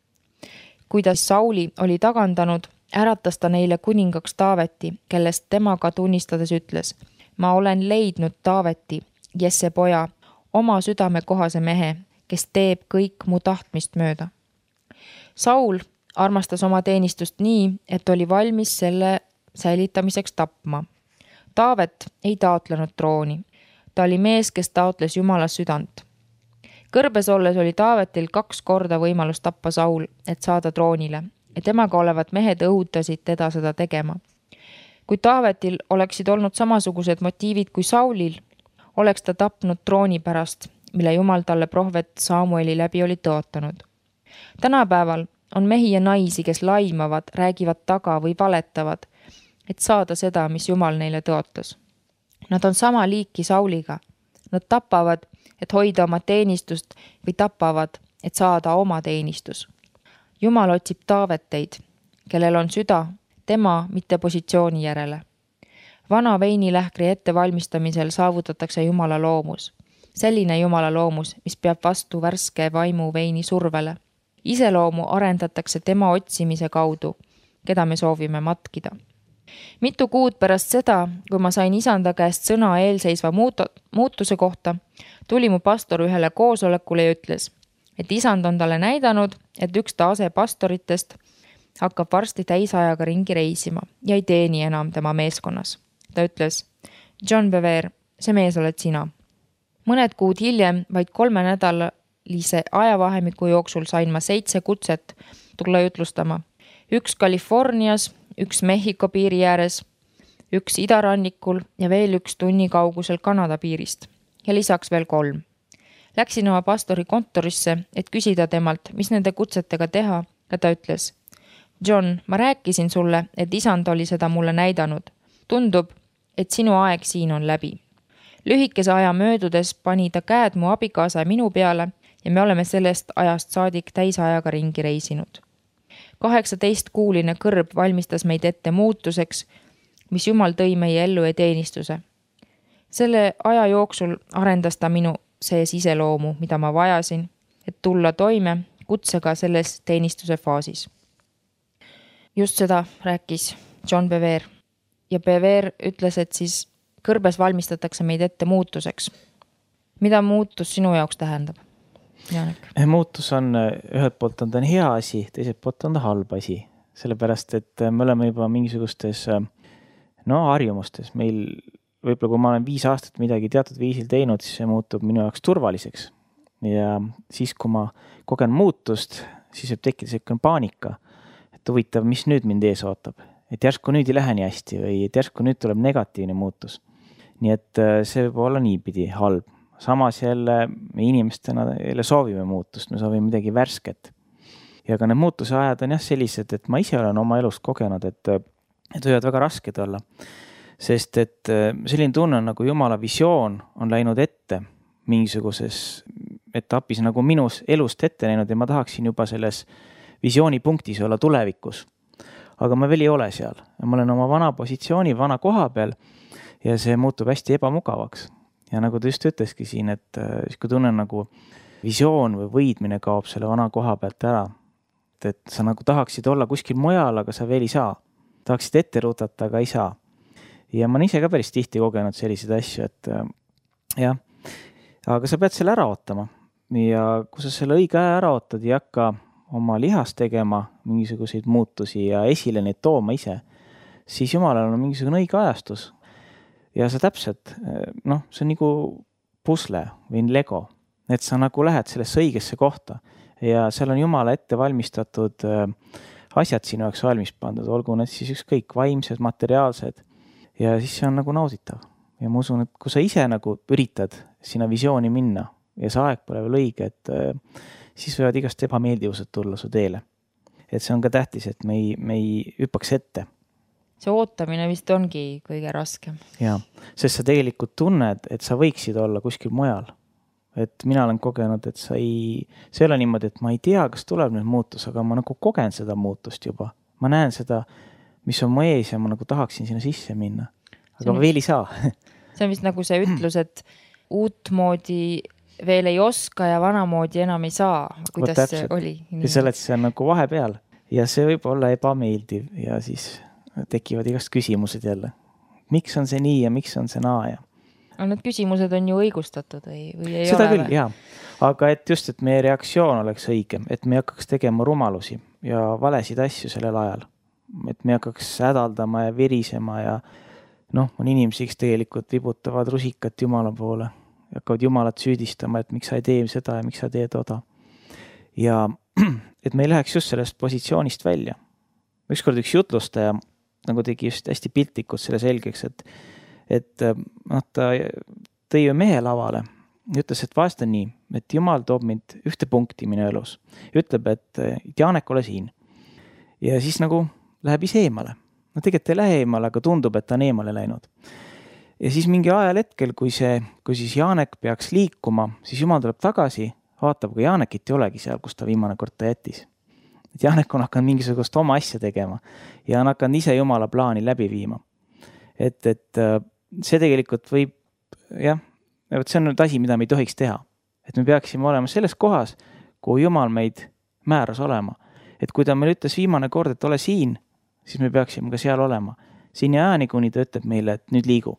Kuidas Sauli oli tagandanud, äratas ta neile kuningaks Taaveti, kellest tema ka tunnistades ütles. Ma olen leidnud Taaveti, Jesse poja, oma südame kohase mehe, kes teeb kõik mu tahtmist mööda. Saul armastas oma teenistust nii, et oli valmis selle säilitamiseks tapma. Taavet ei taotlenud trooni. Ta oli mees, kes taotles Jumala südant. Kõrbes olles oli Taavetil kaks korda võimalus tappa Saul, et saada troonile, ja temaga olevad mehed õhutasid teda seda tegema. Kui Taavetil oleksid olnud samasugused motiivid kui Saulil, oleks ta tapnud trooni pärast, mille Jumal talle prohvet Samueli läbi oli tõotanud. Tänapäeval on mehi ja naisi, kes laimavad, räägivad taga või valetavad, et saada seda, mis Jumal neile tõotas. Nad on sama liiki Sauliga. Nad tapavad, et hoida oma teenistust või tapavad, et saada oma teenistus. Jumal otsib Taaveteid, kellel on süda tema mitte positsiooni järele. Vana veinilähkri ettevalmistamisel saavutatakse Jumala loomus. Selline Jumala loomus, mis peab vastu värske vaimu veini survele. Iseloomu arendatakse tema otsimise kaudu, keda me soovime matkida. Mitu kuud pärast seda, kui ma sain isanda käest sõna eelseisva muutuse kohta, tuli mu pastor ühele koosolekule ja ütles, et isand on talle näidanud, et üks ta asepastoritest hakkab varsti täisajaga ringi reisima ja ei teeni enam tema meeskonnas. Ta ütles, John Bevere, see mees oled sina. Mõned kuud hiljem, vaid kolme nädalise ajavahemiku jooksul sain ma seitse kutset tulla jutlustama. Üks Californias, üks Mehhiko piiri ääres, üks idarannikul ja veel üks tunni kaugusel Kanada piirist ja lisaks veel kolm. Läksin oma pastori kontorisse, et küsida temalt, mis nende kutsetega teha ja ta ütles, John, ma rääkisin sulle, et isand oli seda mulle näidanud. Tundub, et sinu aeg siin on läbi. Lühikese aja möödudes pani ta käed mu abikaasa minu peale ja me oleme sellest ajast saadik täisajaga ringi reisinud. kaheksateist kuuline kõrb valmistas meid ette muutuseks, mis Jumal tõi meie ellu ja teenistuse. Selle aja jooksul arendas ta minu sees iseloomu, mida ma vajasin, et tulla toime kutsega selles teenistuse faasis. Just seda rääkis John Bevere ja Bevere ütles, et siis kõrbes valmistatakse meid ette muutuseks. Mida muutus sinu jaoks tähendab? Jaanek. Muutus on, ühelt poolt on ta hea asi, teiselt poolt on ta halb asi. Sellepärast, et me oleme juba mingisugustes no, harjumustes. Meil võib-olla, kui ma olen viis aastat midagi teatud viisil teinud, siis see muutub minu jaoks turvaliseks. Ja siis, kui ma kogen muutust, siis võib tekkida selline paanika, et huvitav, mis nüüd mind ees ootab. Et järsku nüüd ei lähe nii hästi või et järsku nüüd tuleb negatiivne muutus. Nii et see võib olla niipidi halb. Samas jälle me inimestena jälle soovime muutust, me soovime midagi värsket. Ja ka need muutuse ajad on jah sellised, et ma ise olen oma elust kogenud, et, et võivad väga rasked olla. Sest et selline tunne, nagu Jumala visioon on läinud ette mingisuguses etapis nagu minus elust ette näinud ja ma tahaksin juba selles visioonipunktis olla tulevikus. Aga ma veel ei ole seal. Ma olen oma vana positsiooni, vana koha peal ja see muutub hästi ebamugavaks. Ja nagu ta just ütleski siin, et siis kui tunnen nagu visioon või võidmine kaob selle vana koha pealt ära, et sa nagu tahaksid olla kuskil mujal, aga sa veel ei saa. Tahaksid ette rutata, aga ei saa. Ja ma olen ise ka päris tihti kogenud selliseid asju, et jah, aga sa pead selle ära ootama. Ja kui sa selle õige aja ära ootad ja hakka oma lihas tegema mingisuguseid muutusi ja esile neid tooma ise, siis Jumalal on mingisugune õige ajastus. Ja sa täpselt, noh, see on nagu pusle või Lego, et sa nagu lähed sellesse õigesse kohta ja seal on Jumala ette valmistatud asjad sinu jaoks valmis pandud, olgu need siis ükskõik vaimsed, materiaalsed ja siis see on nagu nauditav. Ja ma usun, et kui sa ise nagu üritad sinna visiooni minna ja see aeg pole veel õige, et siis võivad igast ebameeldivused tulla su teele. Et see on ka tähtis, et me ei, me ei hüppaks ette. See ootamine vist ongi kõige raskem. Jaa, sest sa tegelikult tunned, et sa võiksid olla kuskil mujal. Et mina olen kogenud, et sa ei, see ei ole niimoodi, et ma ei tea, kas tuleb nüüd muutus, aga ma nagu kogen seda muutust juba. Ma näen seda, mis on mu ees ja ma nagu tahaksin sinna sisse minna. Aga ma veel ei saa. See on vist nagu see ütlus, et uut moodi veel ei oska ja vanamoodi enam ei saa. Kuidas see oli? Ja selle, et see on nagu vahepeal ja see võib olla ebameeldiv ja siis tekivad igast küsimused jälle. Miks on see nii ja miks on see naa ja? Need küsimused on ju õigustatud või, või ei Seda ole? Seda küll, jah. Aga et just, et meie reaktsioon oleks õige, et me hakkaks tegema rumalusi ja valesid asju sellel ajal. Et me hakkaks hädaldama ja virisema ja noh, on inimesi, kes tegelikult vibutavad rusikat Jumala poole ja hakkavad Jumalat süüdistama, et miks sa ei tee seda ja miks sa teed oda. Ja et me ei läheks just sellest positsioonist välja. Ükskord üks jutlustaja nagu tegi just hästi piltlikult selle selgeks, et, et noh, ta tõi ju mehe lavale. Ütles, et vahest on nii, et Jumal toob mind ühte punkti minu elus. Ütleb, et Jaanek, ole siin. Ja siis nagu läheb ise eemale. No tegelikult ei lähe eemale, aga tundub, et ta on eemale läinud. Ja siis mingi ajal hetkel, kui, see, kui siis Jaanek peaks liikuma, siis Jumal tuleb tagasi, vaatab, kui Jaanekit ei olegi seal, kus ta viimane kord ta jättis. Et Jaanek on hakanud mingisugust oma asja tegema ja on hakanud ise Jumala plaani läbi viima. Et, et see tegelikult võib, jah, see on nüüd asi, mida me ei tohiks teha. Et me peaksime olema selles kohas, kuhu Jumal meid määras olema. Et kui ta meil ütles viimane kord, et ole siin, siis me peaksime ka seal olema. Siin ja ääni, kuni ta ütleb meile, et nüüd liigu.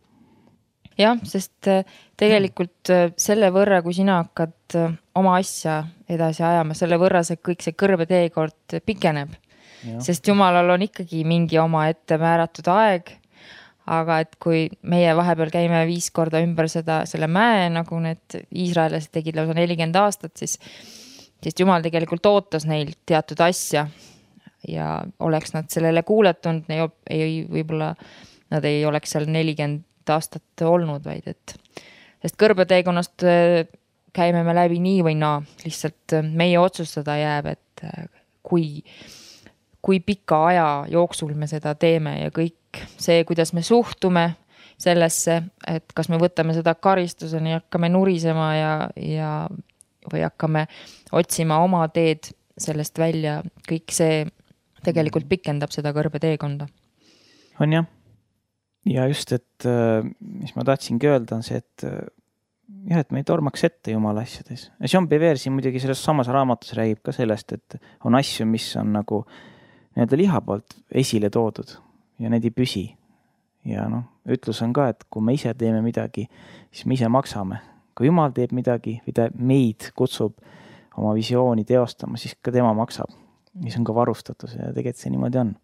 Jah, sest tegelikult selle võrra, kui sina hakkad oma asja edasi ajama, selle võrra see kõik see kõrbe teekord pikeneb. Ja. Sest Jumalal on ikkagi mingi oma ette määratud aeg, aga et kui meie vahepeal käime viis korda ümber seda, selle mäe, nagu need Iisraelased tegid lausa nelikümmend aastat, siis, siis Jumal tegelikult ootas neil teatud asja ja oleks nad sellele kuuletunud, ei, ei, võib-olla nad ei oleks seal nelikümmend aastat olnud, vaid et sest kõrbeteekonnast käime me läbi nii või naa, lihtsalt meie otsustada jääb, et kui, kui pika aja jooksul me seda teeme ja kõik see, kuidas me suhtume sellesse, et kas me võtame seda karistuseni ja hakkame nurisema ja, ja, või hakkame otsima oma teed sellest välja, kõik see tegelikult pikendab seda kõrbeteekonda. On jah. Ja just, et mis ma tahtsingi öelda on see, et jah, et me ei tormaks ette Jumala asjades. Jean Bever siin muidugi selles samas raamatus räägib ka sellest, et on asju, mis on nagu nii-öelda liha poolt esile toodud ja need ei püsi. Ja noh, ütlus on ka, et kui me ise teeme midagi, siis me ise maksame. Kui Jumal teeb midagi, või ta meid kutsub oma visiooni teostama, siis ka tema maksab. Mis on ka varustatus ja tegelikult see niimoodi on.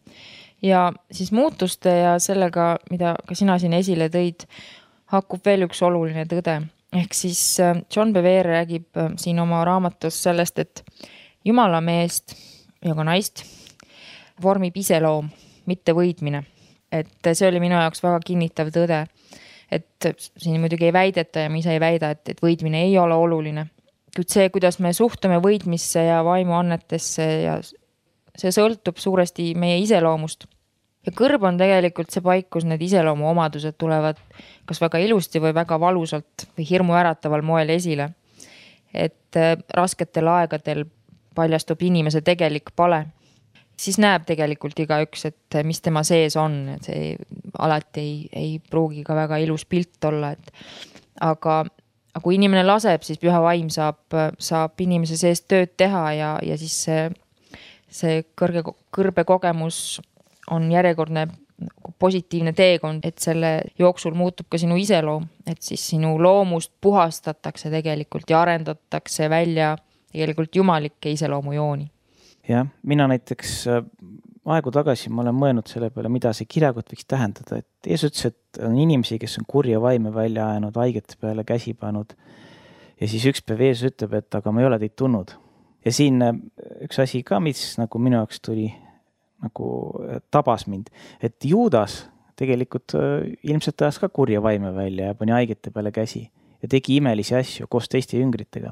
Ja siis muutuste ja sellega, mida ka sina siin esile tõid, hakkub veel üks oluline tõde. Ehk siis John Bevere räägib siin oma raamatus sellest, et Jumala meest ja ka naist vormib iseloom, mitte võidmine. Et see oli minu jaoks väga kinnitav tõde. Et siin muidugi ei väideta ja ma ise ei väida, et, et võidmine ei ole oluline. Kuid see, kuidas me suhtume võidmisse ja vaimuannetesse ja see sõltub suuresti meie iseloomust. Ja kõrb on tegelikult see paik, kus need iseloomu omadused tulevad kas väga ilusti või väga valusalt või hirmu ärataval moel esile. et rasketel aegadel paljastub inimese tegelik pale, siis näeb tegelikult igaüks, et mis tema sees on, et see alati ei, ei pruugi ka väga ilus pilt olla, et aga, aga kui inimene laseb, siis püha vaim saab, saab inimese sees tööd teha ja, ja siis see, see kõrge, kõrbe kogemus on järjekordne positiivne teekond, et selle jooksul muutub ka sinu iseloom, et siis sinu loomust puhastatakse tegelikult ja arendatakse välja tegelikult jumalikke iseloomujooni. Jah, mina näiteks aegu tagasi ma olen mõelnud selle peale, mida see kirjakott võiks tähendada, et Jeesus ütles, et on inimesi, kes on kurja vaime välja ajanud, haigete peale käsi pannud ja siis üks päev Jeesus ütleb, et aga ma ei ole teid tundnud. Ja siin üks asi ka, mis nagu minu jaoks tuli nagu tabas mind, et Juudas tegelikult ilmselt tajas ka kurja vaime välja ja pani haigete peale käsi ja tegi imelisi asju koos teiste jüngritega.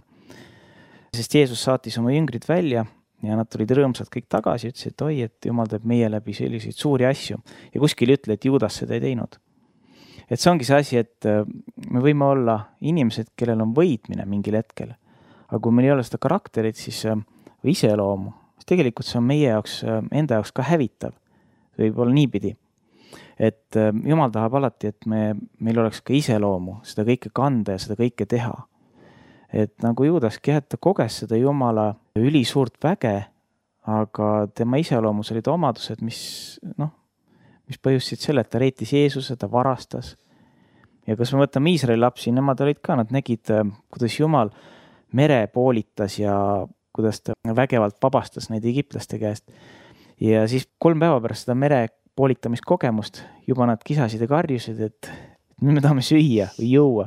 Sest Jeesus saatis oma jüngrid välja ja nad tulid rõõmsad kõik tagasi, ütles, et oi, et Jumal teeb meie läbi selliseid suuri asju ja kuskil ütle, et Juudas seda ei teinud. Et see ongi see asi, et me võime olla inimesed, kellel on võitmine mingil hetkel, aga kui meil ei ole seda karakterit, siis või iseloomu, siis tegelikult see on meie jaoks, enda jaoks ka hävitav, võib olla niipidi. Et Jumal tahab alati, et me, meil oleks ka iseloomu, seda kõike kanda ja seda kõike teha. Et nagu Juudaski, et ta koges seda Jumala üli suurt väge, aga tema iseloomus olid omadused, mis, noh, mis põhjustasid selle, et ta reitis Jeesuse, ta varastas. Ja kas me võtame Iisraeli lapsi, nemad olid ka, nad nägid, kuidas Jumal mere poolitas ja kuidas ta vägevalt vabastas neid egiptlaste käest. Ja siis kolm päeva pärast seda mere poolitamiskogemust juba nad kisasid ja karjusid, et nüüd me tahame süüa või juua.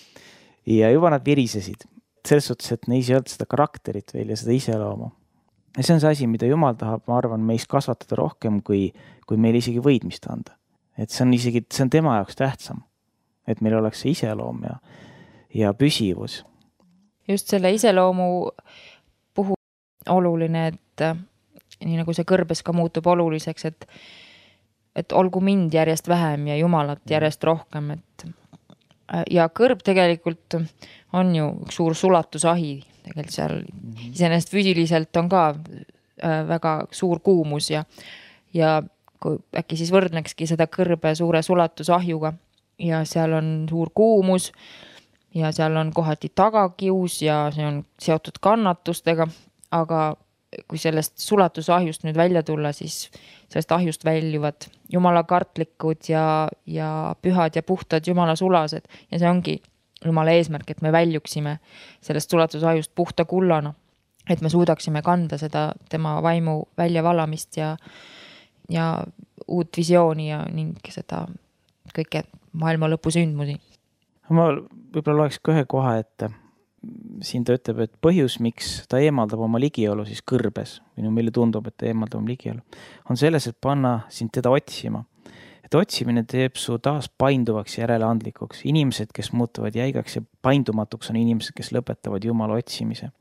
Ja juba nad virisesid. Selles suhtes, et neis ei olnud seda karakterit veel ja seda iseloomu. Ja see on see asi, mida Jumal tahab, ma arvan, meis kasvatada rohkem, kui, kui meil isegi võidmist anda. Et see on isegi, see on tema jaoks tähtsam, et meil oleks see iseloom ja, ja püsivus. Just selle iseloomu puhul oluline, et nii nagu see kõrbes ka muutub oluliseks, et, et olgu mind järjest vähem ja Jumalat järjest rohkem, et ja kõrb tegelikult on ju üks suur sulatusahi, tegelikult seal mm-hmm. iseenesest füüsiliselt on ka väga suur kuumus ja, ja kui äkki siis võrdnekski seda kõrbe suure sulatusahjuga ja seal on suur kuumus ja seal on kohati tagakius ja see on seotud kannatustega, aga kui sellest sulatusahjust nüüd välja tulla, siis sellest ahjust väljuvad Jumala kartlikud ja, ja pühad ja puhtad Jumala sulased ja see ongi Jumala eesmärk, et me väljuksime sellest sulatusahjust puhta kullana, et me suudaksime kanda seda tema vaimu väljavalamist ja, ja uut visiooni ja ning seda kõike maailma lõpu sündmusi. Ma võib-olla loeks ka ühe koha, et siin ta ütleb, et põhjus, miks ta eemaldab oma ligiolu siis kõrbes, või meile tundub, et ta eemaldab oma ligiolu, on selles, et panna sind teda otsima. Et otsimine teeb su taas painduvaks ja järeleandlikuks. Inimesed, kes muutuvad jäigaks ja paindumatuks, on inimesed, kes lõpetavad Jumala otsimise.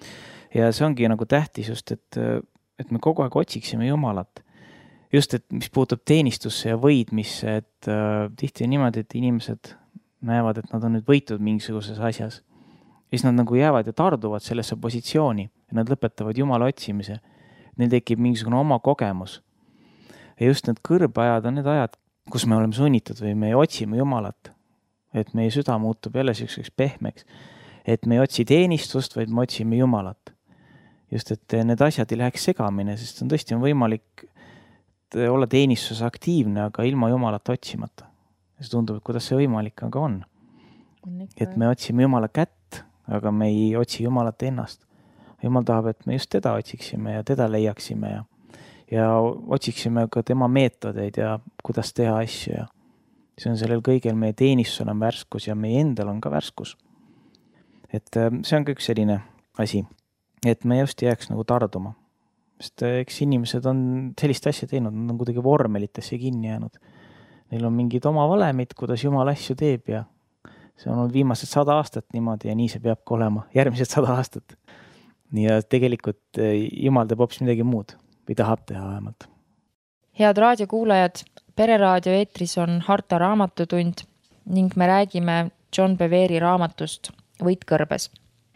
Ja see ongi nagu tähtis just, et, et me kogu aeg otsiksime Jumalat. Just, et mis puutub teenistusse ja võidmisse, et äh, tihti on niimoodi, et inimesed näevad, et nad on nüüd võitud mingisuguses asjas. Ja siis nad nagu jäävad ja tarduvad sellesse positsiooni ja nad lõpetavad Jumala otsimise. Neil tekib mingisugune oma kogemus. Ja just need kõrbeajad on need ajad, kus me oleme sunnitud või me otsime Jumalat. Et meie süda muutub jälle selliseks pehmeks. Et me ei otsi teenistust, vaid me otsime Jumalat. Just, et need asjad ei läheks segamine, sest on tõesti on võimalik olla teenistuses aktiivne, aga ilma Jumalat otsimata. Ja see tundub, et kuidas see võimalik aga on. Et me otsime Jumala kätt, aga me ei otsi Jumalat ennast. Jumal tahab, et me just teda otsiksime ja teda leiaksime ja, ja otsiksime ka tema meetodeid ja kuidas teha asju. Ja see on sellel kõigel meie teenistusel on värskus ja meie endal on ka värskus. Et see on ka üks selline asi, et me just jääks nagu tarduma. Sest eks inimesed on sellist asja teinud, nad on kuidagi vormelitesse kinni jäänud. Neil on mingid oma valemid, kuidas Jumal asju teeb ja see on olnud viimased sada aastat niimoodi ja nii see peabki olema, järgmised sada aastat. Nii ja tegelikult Jumal teeb hoopis midagi muud või tahab teha vähemalt. Head raadiokuulajad, Pereraadio eetris on Harta raamatutund ning me räägime John Bevere raamatust Võit kõrbes.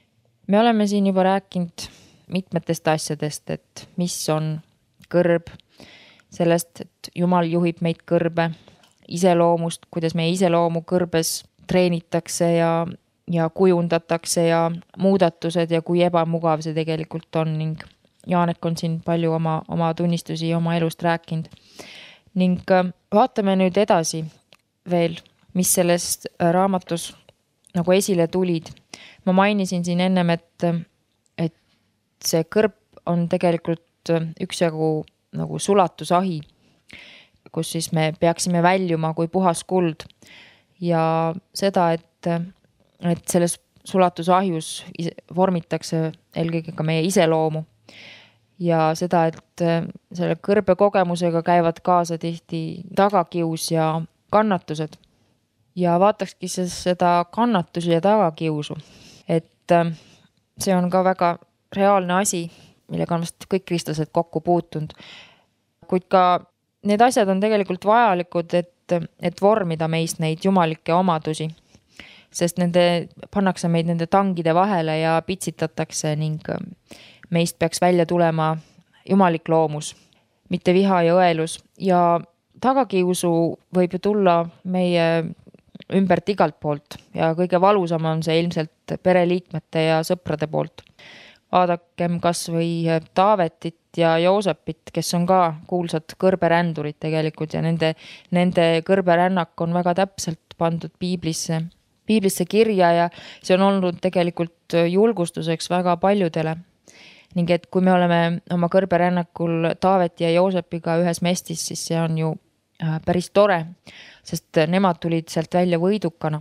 me oleme siin juba rääkinud mitmetest asjadest, et mis on kõrb, sellest, et Jumal juhib meid kõrbe, iseloomust, kuidas meie iseloomu kõrbes treenitakse ja, ja kujundatakse ja muudatused ja kui ebamugav see tegelikult on ning Jaanek on siin palju oma, oma tunnistusi oma elust rääkinud. Ning vaatame nüüd edasi veel, mis sellest raamatus nagu esile tulid. Ma mainisin siin ennem, et, et see kõrb on tegelikult üksjagu nagu sulatusahi, kus siis me peaksime väljuma kui puhas kuld ja seda, et, et selles sulatusahjus vormitakse eelkõige ka meie iseloomu ja seda, et selle kõrbe kogemusega käivad kaasa tihti tagakius ja kannatused ja vaatakski seda kannatusi ja tagakiusu, et see on ka väga reaalne asi, millega on vast kõik kristlased kokku puutunud, kuid ka need asjad on tegelikult vajalikud, et, et vormida meist neid jumalikke omadusi, sest nende, pannakse meid nende tangide vahele ja pitsitatakse ning meist peaks välja tulema jumalik loomus, mitte viha ja õelus ja tagakiusu võib ju tulla meie ümbert igalt poolt ja kõige valusam on see ilmselt pereliikmete ja sõprade poolt. Vaadakem kas või Taavetit ja Joosepit, kes on ka kuulsad kõrberändurid tegelikult ja nende, nende kõrberännak on väga täpselt pandud piiblisse, piiblisse kirja ja see on olnud tegelikult julgustuseks väga paljudele. Ning et kui me oleme oma kõrberännakul Taaveti ja Joosepiga ühes mestis, siis see on ju päris tore, sest nemad tulid sealt välja võidukana.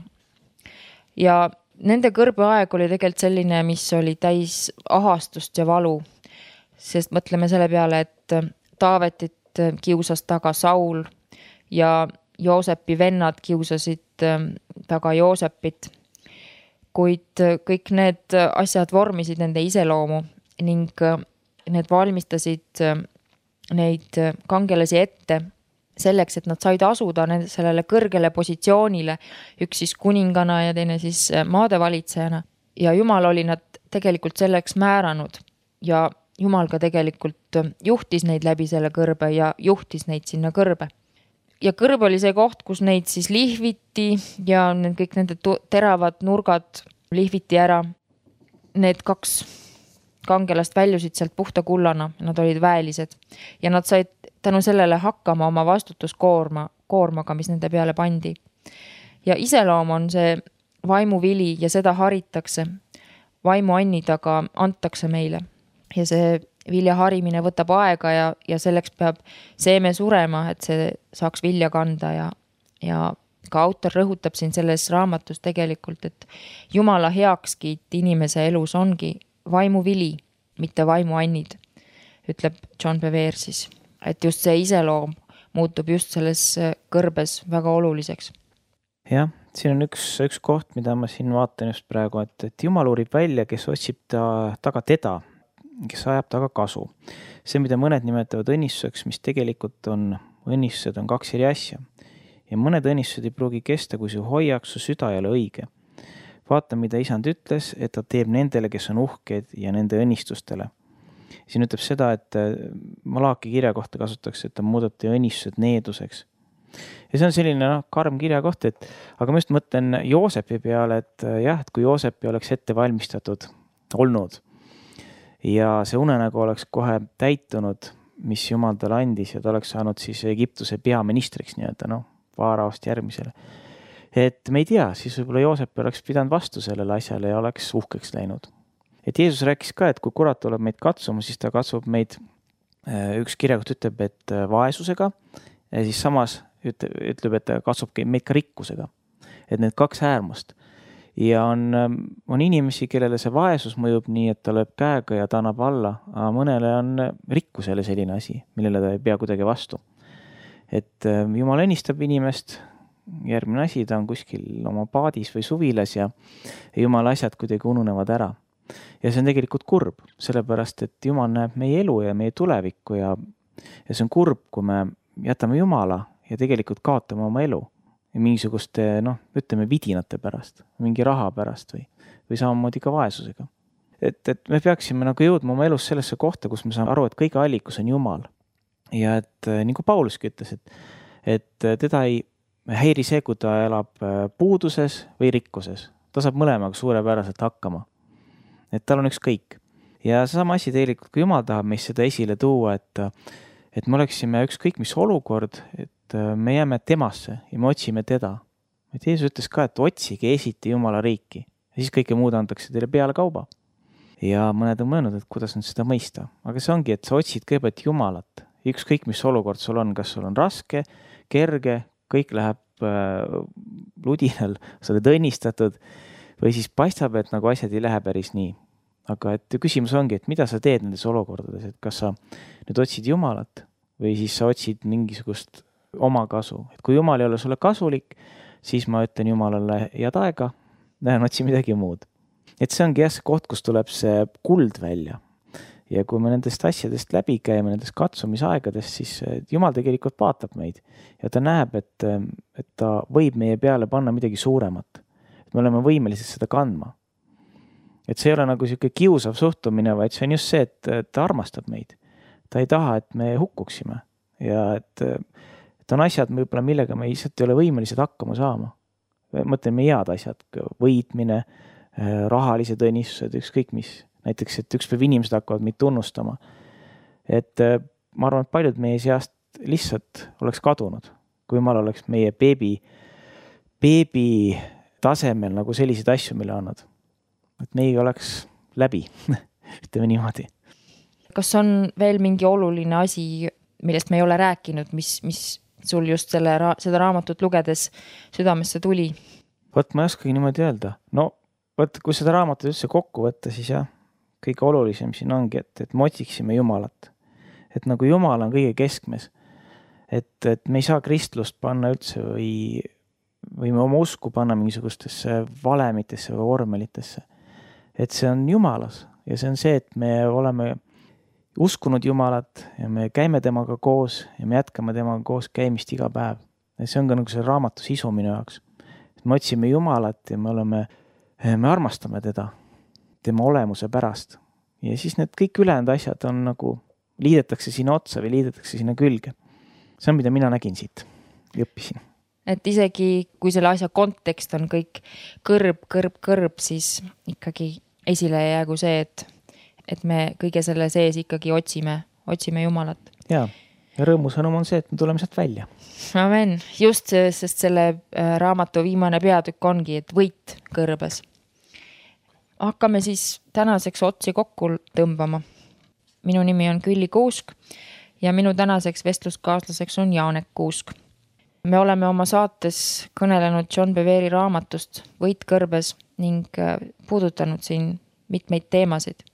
Ja nende kõrbeaeg oli tegelikult selline, mis oli täis ahastust ja valu, sest mõtleme selle peale, et Taavetit kiusas taga Saul ja Joosepi vennad kiusasid taga Joosepit, kuid kõik need asjad vormisid nende iseloomu ning need valmistasid neid kangelasi ette selleks, et nad said asuda sellele kõrgele positsioonile, üks siis kuningana ja teine siis maadevalitsejana. Ja Jumal oli nad tegelikult selleks määranud ja Jumal ka tegelikult juhtis neid läbi selle kõrbe ja juhtis neid sinna kõrbe. Ja kõrb oli see koht, kus neid siis lihviti ja need kõik nende teravad nurgad lihviti ära. Need kaks kangelast väljusid sealt puhta kullana, nad olid väelised ja nad said tänu sellele hakkama oma vastutuskoorma, koormaga, mis nende peale pandi. Ja iseloom on see vaimuvili ja seda haritakse, vaimu annid aga antakse meile ja see vilja harimine võtab aega ja, ja selleks peab seeme surema, et see saaks vilja kanda ja, ja ka autor rõhutab siin selles raamatus tegelikult, et Jumala heakskiit inimese elus ongi vaimuvili, mitte vaimuannid, ütleb John Bevere siis, et just see iseloom muutub just selles kõrbes väga oluliseks. Jah, siin on üks, üks koht, mida ma siin vaatan just praegu, et, et Jumal uurib välja, kes otsib ta, taga teda, kes ajab taga kasu. See, mida mõned nimetavad õnnistuseks, mis tegelikult on, õnnistused on kaks eri asja. Ja mõned õnnistused ei pruugi kesta, kui su hoiak, su süda ei ole õige. Vaata, mida isand ütles, et ta teeb nendele, kes on uhked ja nende õnnistustele. Siin ütleb seda, et Malaaki kirja kohta kasutatakse, et ta muudab teie õnnistused needuseks. Ja see on selline no, karm kirja koht, et, aga ma just mõtlen Joosepi peale, et jah, et kui Joosepi oleks ette valmistatud olnud ja see unenägu oleks kohe täitunud, mis Jumal talle andis ja ta oleks saanud siis Egiptuse peaministriks nii-öelda, no, vaaraost järgmisele. Et me ei tea, siis võib-olla Joosep oleks pidanud vastu sellele asjale ja oleks uhkeks läinud. Et Jeesus rääkis ka, et kui kurat tuleb meid katsuma, siis ta katsub meid, üks kirjakoht ütleb, et vaesusega ja siis samas ütleb, et ta katsub meid ka rikkusega. Et need kaks äärmust. Ja on, on inimesi, kellele see vaesus mõjub nii, et ta lööb käega ja ta annab alla, aga mõnele on rikkusele selline asi, millele ta ei pea kuidagi vastu. Et Jumal õnnistab inimest, järgmine asi, ta on kuskil oma paadis või suvilas ja Jumala asjad kuidagi ununevad ära. Ja see on tegelikult kurb, sellepärast, et Jumal näeb meie elu ja meie tulevikku ja, ja see on kurb, kui me jätame Jumala ja tegelikult kaotame oma elu. Ja mingisuguste, noh, ütleme vidinate pärast, mingi raha pärast või, või samamoodi ka vaesusega. et, et me peaksime nagu jõudma oma elus sellesse kohta, kus me saame aru, et kõige allikus on Jumal. Ja et nagu Pauluski ütles, et, et teda ei häiri see, kui ta elab puuduses või rikkuses. Ta saab mõlemaga suurepäraselt hakkama. Et tal on üks kõik. Ja sama asi tegelikult, kui Jumal tahab meist seda esile tuua, et, et me oleksime ükskõik mis olukord, et me jääme temasse ja me otsime teda. Et Jeesus ütles ka, et otsige esiti Jumala riiki ja siis kõike muud antakse teile peale kauba. Ja mõned on mõelnud, et kuidas on seda mõista. Aga see ongi, et sa otsid kõigepealt Jumalat. Ükskõik mis olukord sul on, kas sul on raske, kerge, kõik läheb äh, ludinal, sa oled õnnistatud või siis paistab, et nagu asjad ei lähe päris nii. Aga et küsimus ongi, et mida sa teed nendes olukordades, et kas sa nüüd otsid Jumalat või siis sa otsid mingisugust oma kasu. Et kui Jumal ei ole sulle kasulik, siis ma ütlen Jumalale head aega, lähen otsi midagi muud. Et see ongi jah see koht, kus tuleb see kuld välja. Ja kui me nendest asjadest läbi käime, nendest katsumisaegadest, siis Jumal tegelikult vaatab meid ja ta näeb, et, et ta võib meie peale panna midagi suuremat. Et me oleme võimelised seda kandma. Et see ei ole nagu selline kiusav suhtumine, vaid see on just see, et ta armastab meid. Ta ei taha, et me hukkuksime ja et, et on asjad, võib-olla, millega me lihtsalt ei ole võimelised hakkama saama. Mõtleme head asjad, võitmine, rahalised õnnistused, ükskõik mis. Näiteks, et üks päev inimesed hakkavad meid tunnustama. Et ma arvan, et paljud meie seast lihtsalt oleks kadunud, kui Jumal oleks meie beebi, beebi tasemel nagu selliseid asju meile annad. Et meie oleks läbi, ütleme niimoodi. Kas on veel mingi oluline asi, millest me ei ole rääkinud, mis, mis sul just selle, seda raamatut lugedes südamesse tuli? Võt, ma ei oskagi niimoodi öelda. No, võt, kui seda raamatut üldse kokku võtta, siis jah, kõige olulisem siin ongi, et, et me otsiksime Jumalat. Et nagu Jumal on kõige keskmes. Et, et me ei saa kristlust panna üldse või, või me oma usku panna mingisugustesse valemitesse või vormelitesse. Et see on Jumalas ja see on see, et me oleme uskunud Jumalat ja me käime temaga koos ja me jätkame temaga koos käimist iga päev. Ja see on ka nagu see raamatu sisu minu jaoks. Et me otsime Jumalat ja me oleme, me armastame teda. Tema olemuse pärast. Ja siis need kõik ülejäänud asjad on nagu, liidetakse sinna otsa või liidetakse sinna külge. See on, mida mina nägin siit ja õppisin. Et isegi, kui selle asja kontekst on kõik kõrb, kõrb, kõrb, siis ikkagi esile jäägu see, et, et me kõige selle sees ikkagi otsime, otsime Jumalat. Ja, ja rõõmusõnum on see, et me tuleme sealt välja. Amen. Just see, sest selle raamatu viimane peatükk ongi, et võit kõrbes. Hakkame siis tänaseks otsi kokku tõmbama. Minu nimi on Külli Kuusk ja minu tänaseks vestluskaaslaseks on Jaanek Kuusk. Me oleme oma saates kõnelenud John Bevere raamatust Võit kõrbes ning puudutanud siin mitmeid teemasid.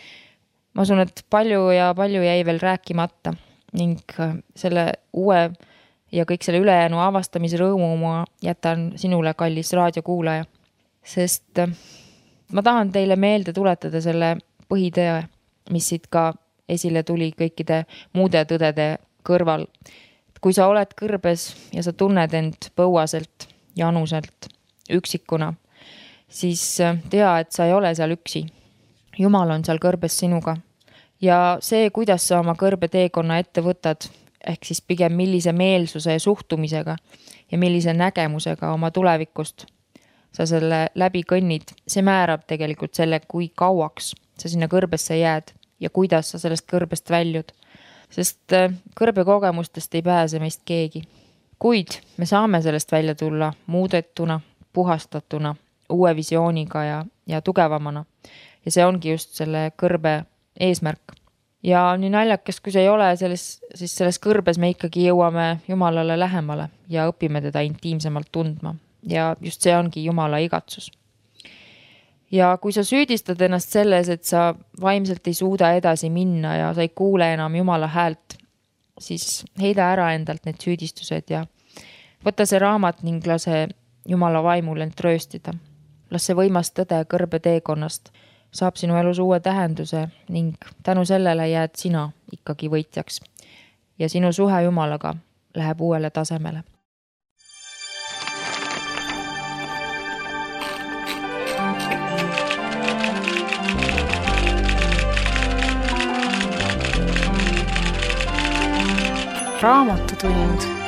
Ma usun, et palju ja palju jäi veel rääkimata ning selle uue ja kõik selle ülejäänu avastamise rõõmu ma jätan sinule, kallis raadiokuulaja, sest ma tahan teile meelde tuletada selle põhitõe, mis siit ka esile tuli kõikide muude tõdede kõrval. Kui sa oled kõrbes ja sa tunned end põuaselt, januselt, üksikuna, siis tea, et sa ei ole seal üksi. Jumal on seal kõrbes sinuga. Ja see, kuidas sa oma kõrbe teekonna ette võtad, ehk siis pigem millise meelsuse ja suhtumisega ja millise nägemusega oma tulevikust sa selle läbi kõnnid, see määrab tegelikult selle, kui kauaks sa sinna kõrbesse jääd ja kuidas sa sellest kõrbest väljud. Sest kõrbe kogemustest ei pääse meist keegi. Kuid me saame sellest välja tulla muudetuna, puhastatuna, uue visiooniga ja, ja tugevamana. Ja see ongi just selle kõrbe eesmärk. Ja nii naljakas, kui see ei ole, selles, siis selles kõrbes me ikkagi jõuame Jumalale lähemale ja õpime teda intiimsemalt tundma. Ja just see ongi Jumala igatsus. Ja kui sa süüdistad ennast selles, et sa vaimselt ei suuda edasi minna ja sa ei kuule enam Jumala häält, siis heida ära endalt need süüdistused ja võta see raamat ning lase Jumala vaimul end trööstida. Las see võimas tõde kõrbe teekonnast saab sinu elus uue tähenduse ning tänu sellele jääd sina ikkagi võitjaks. Ja sinu suhe Jumalaga läheb uuele tasemele. raamatutund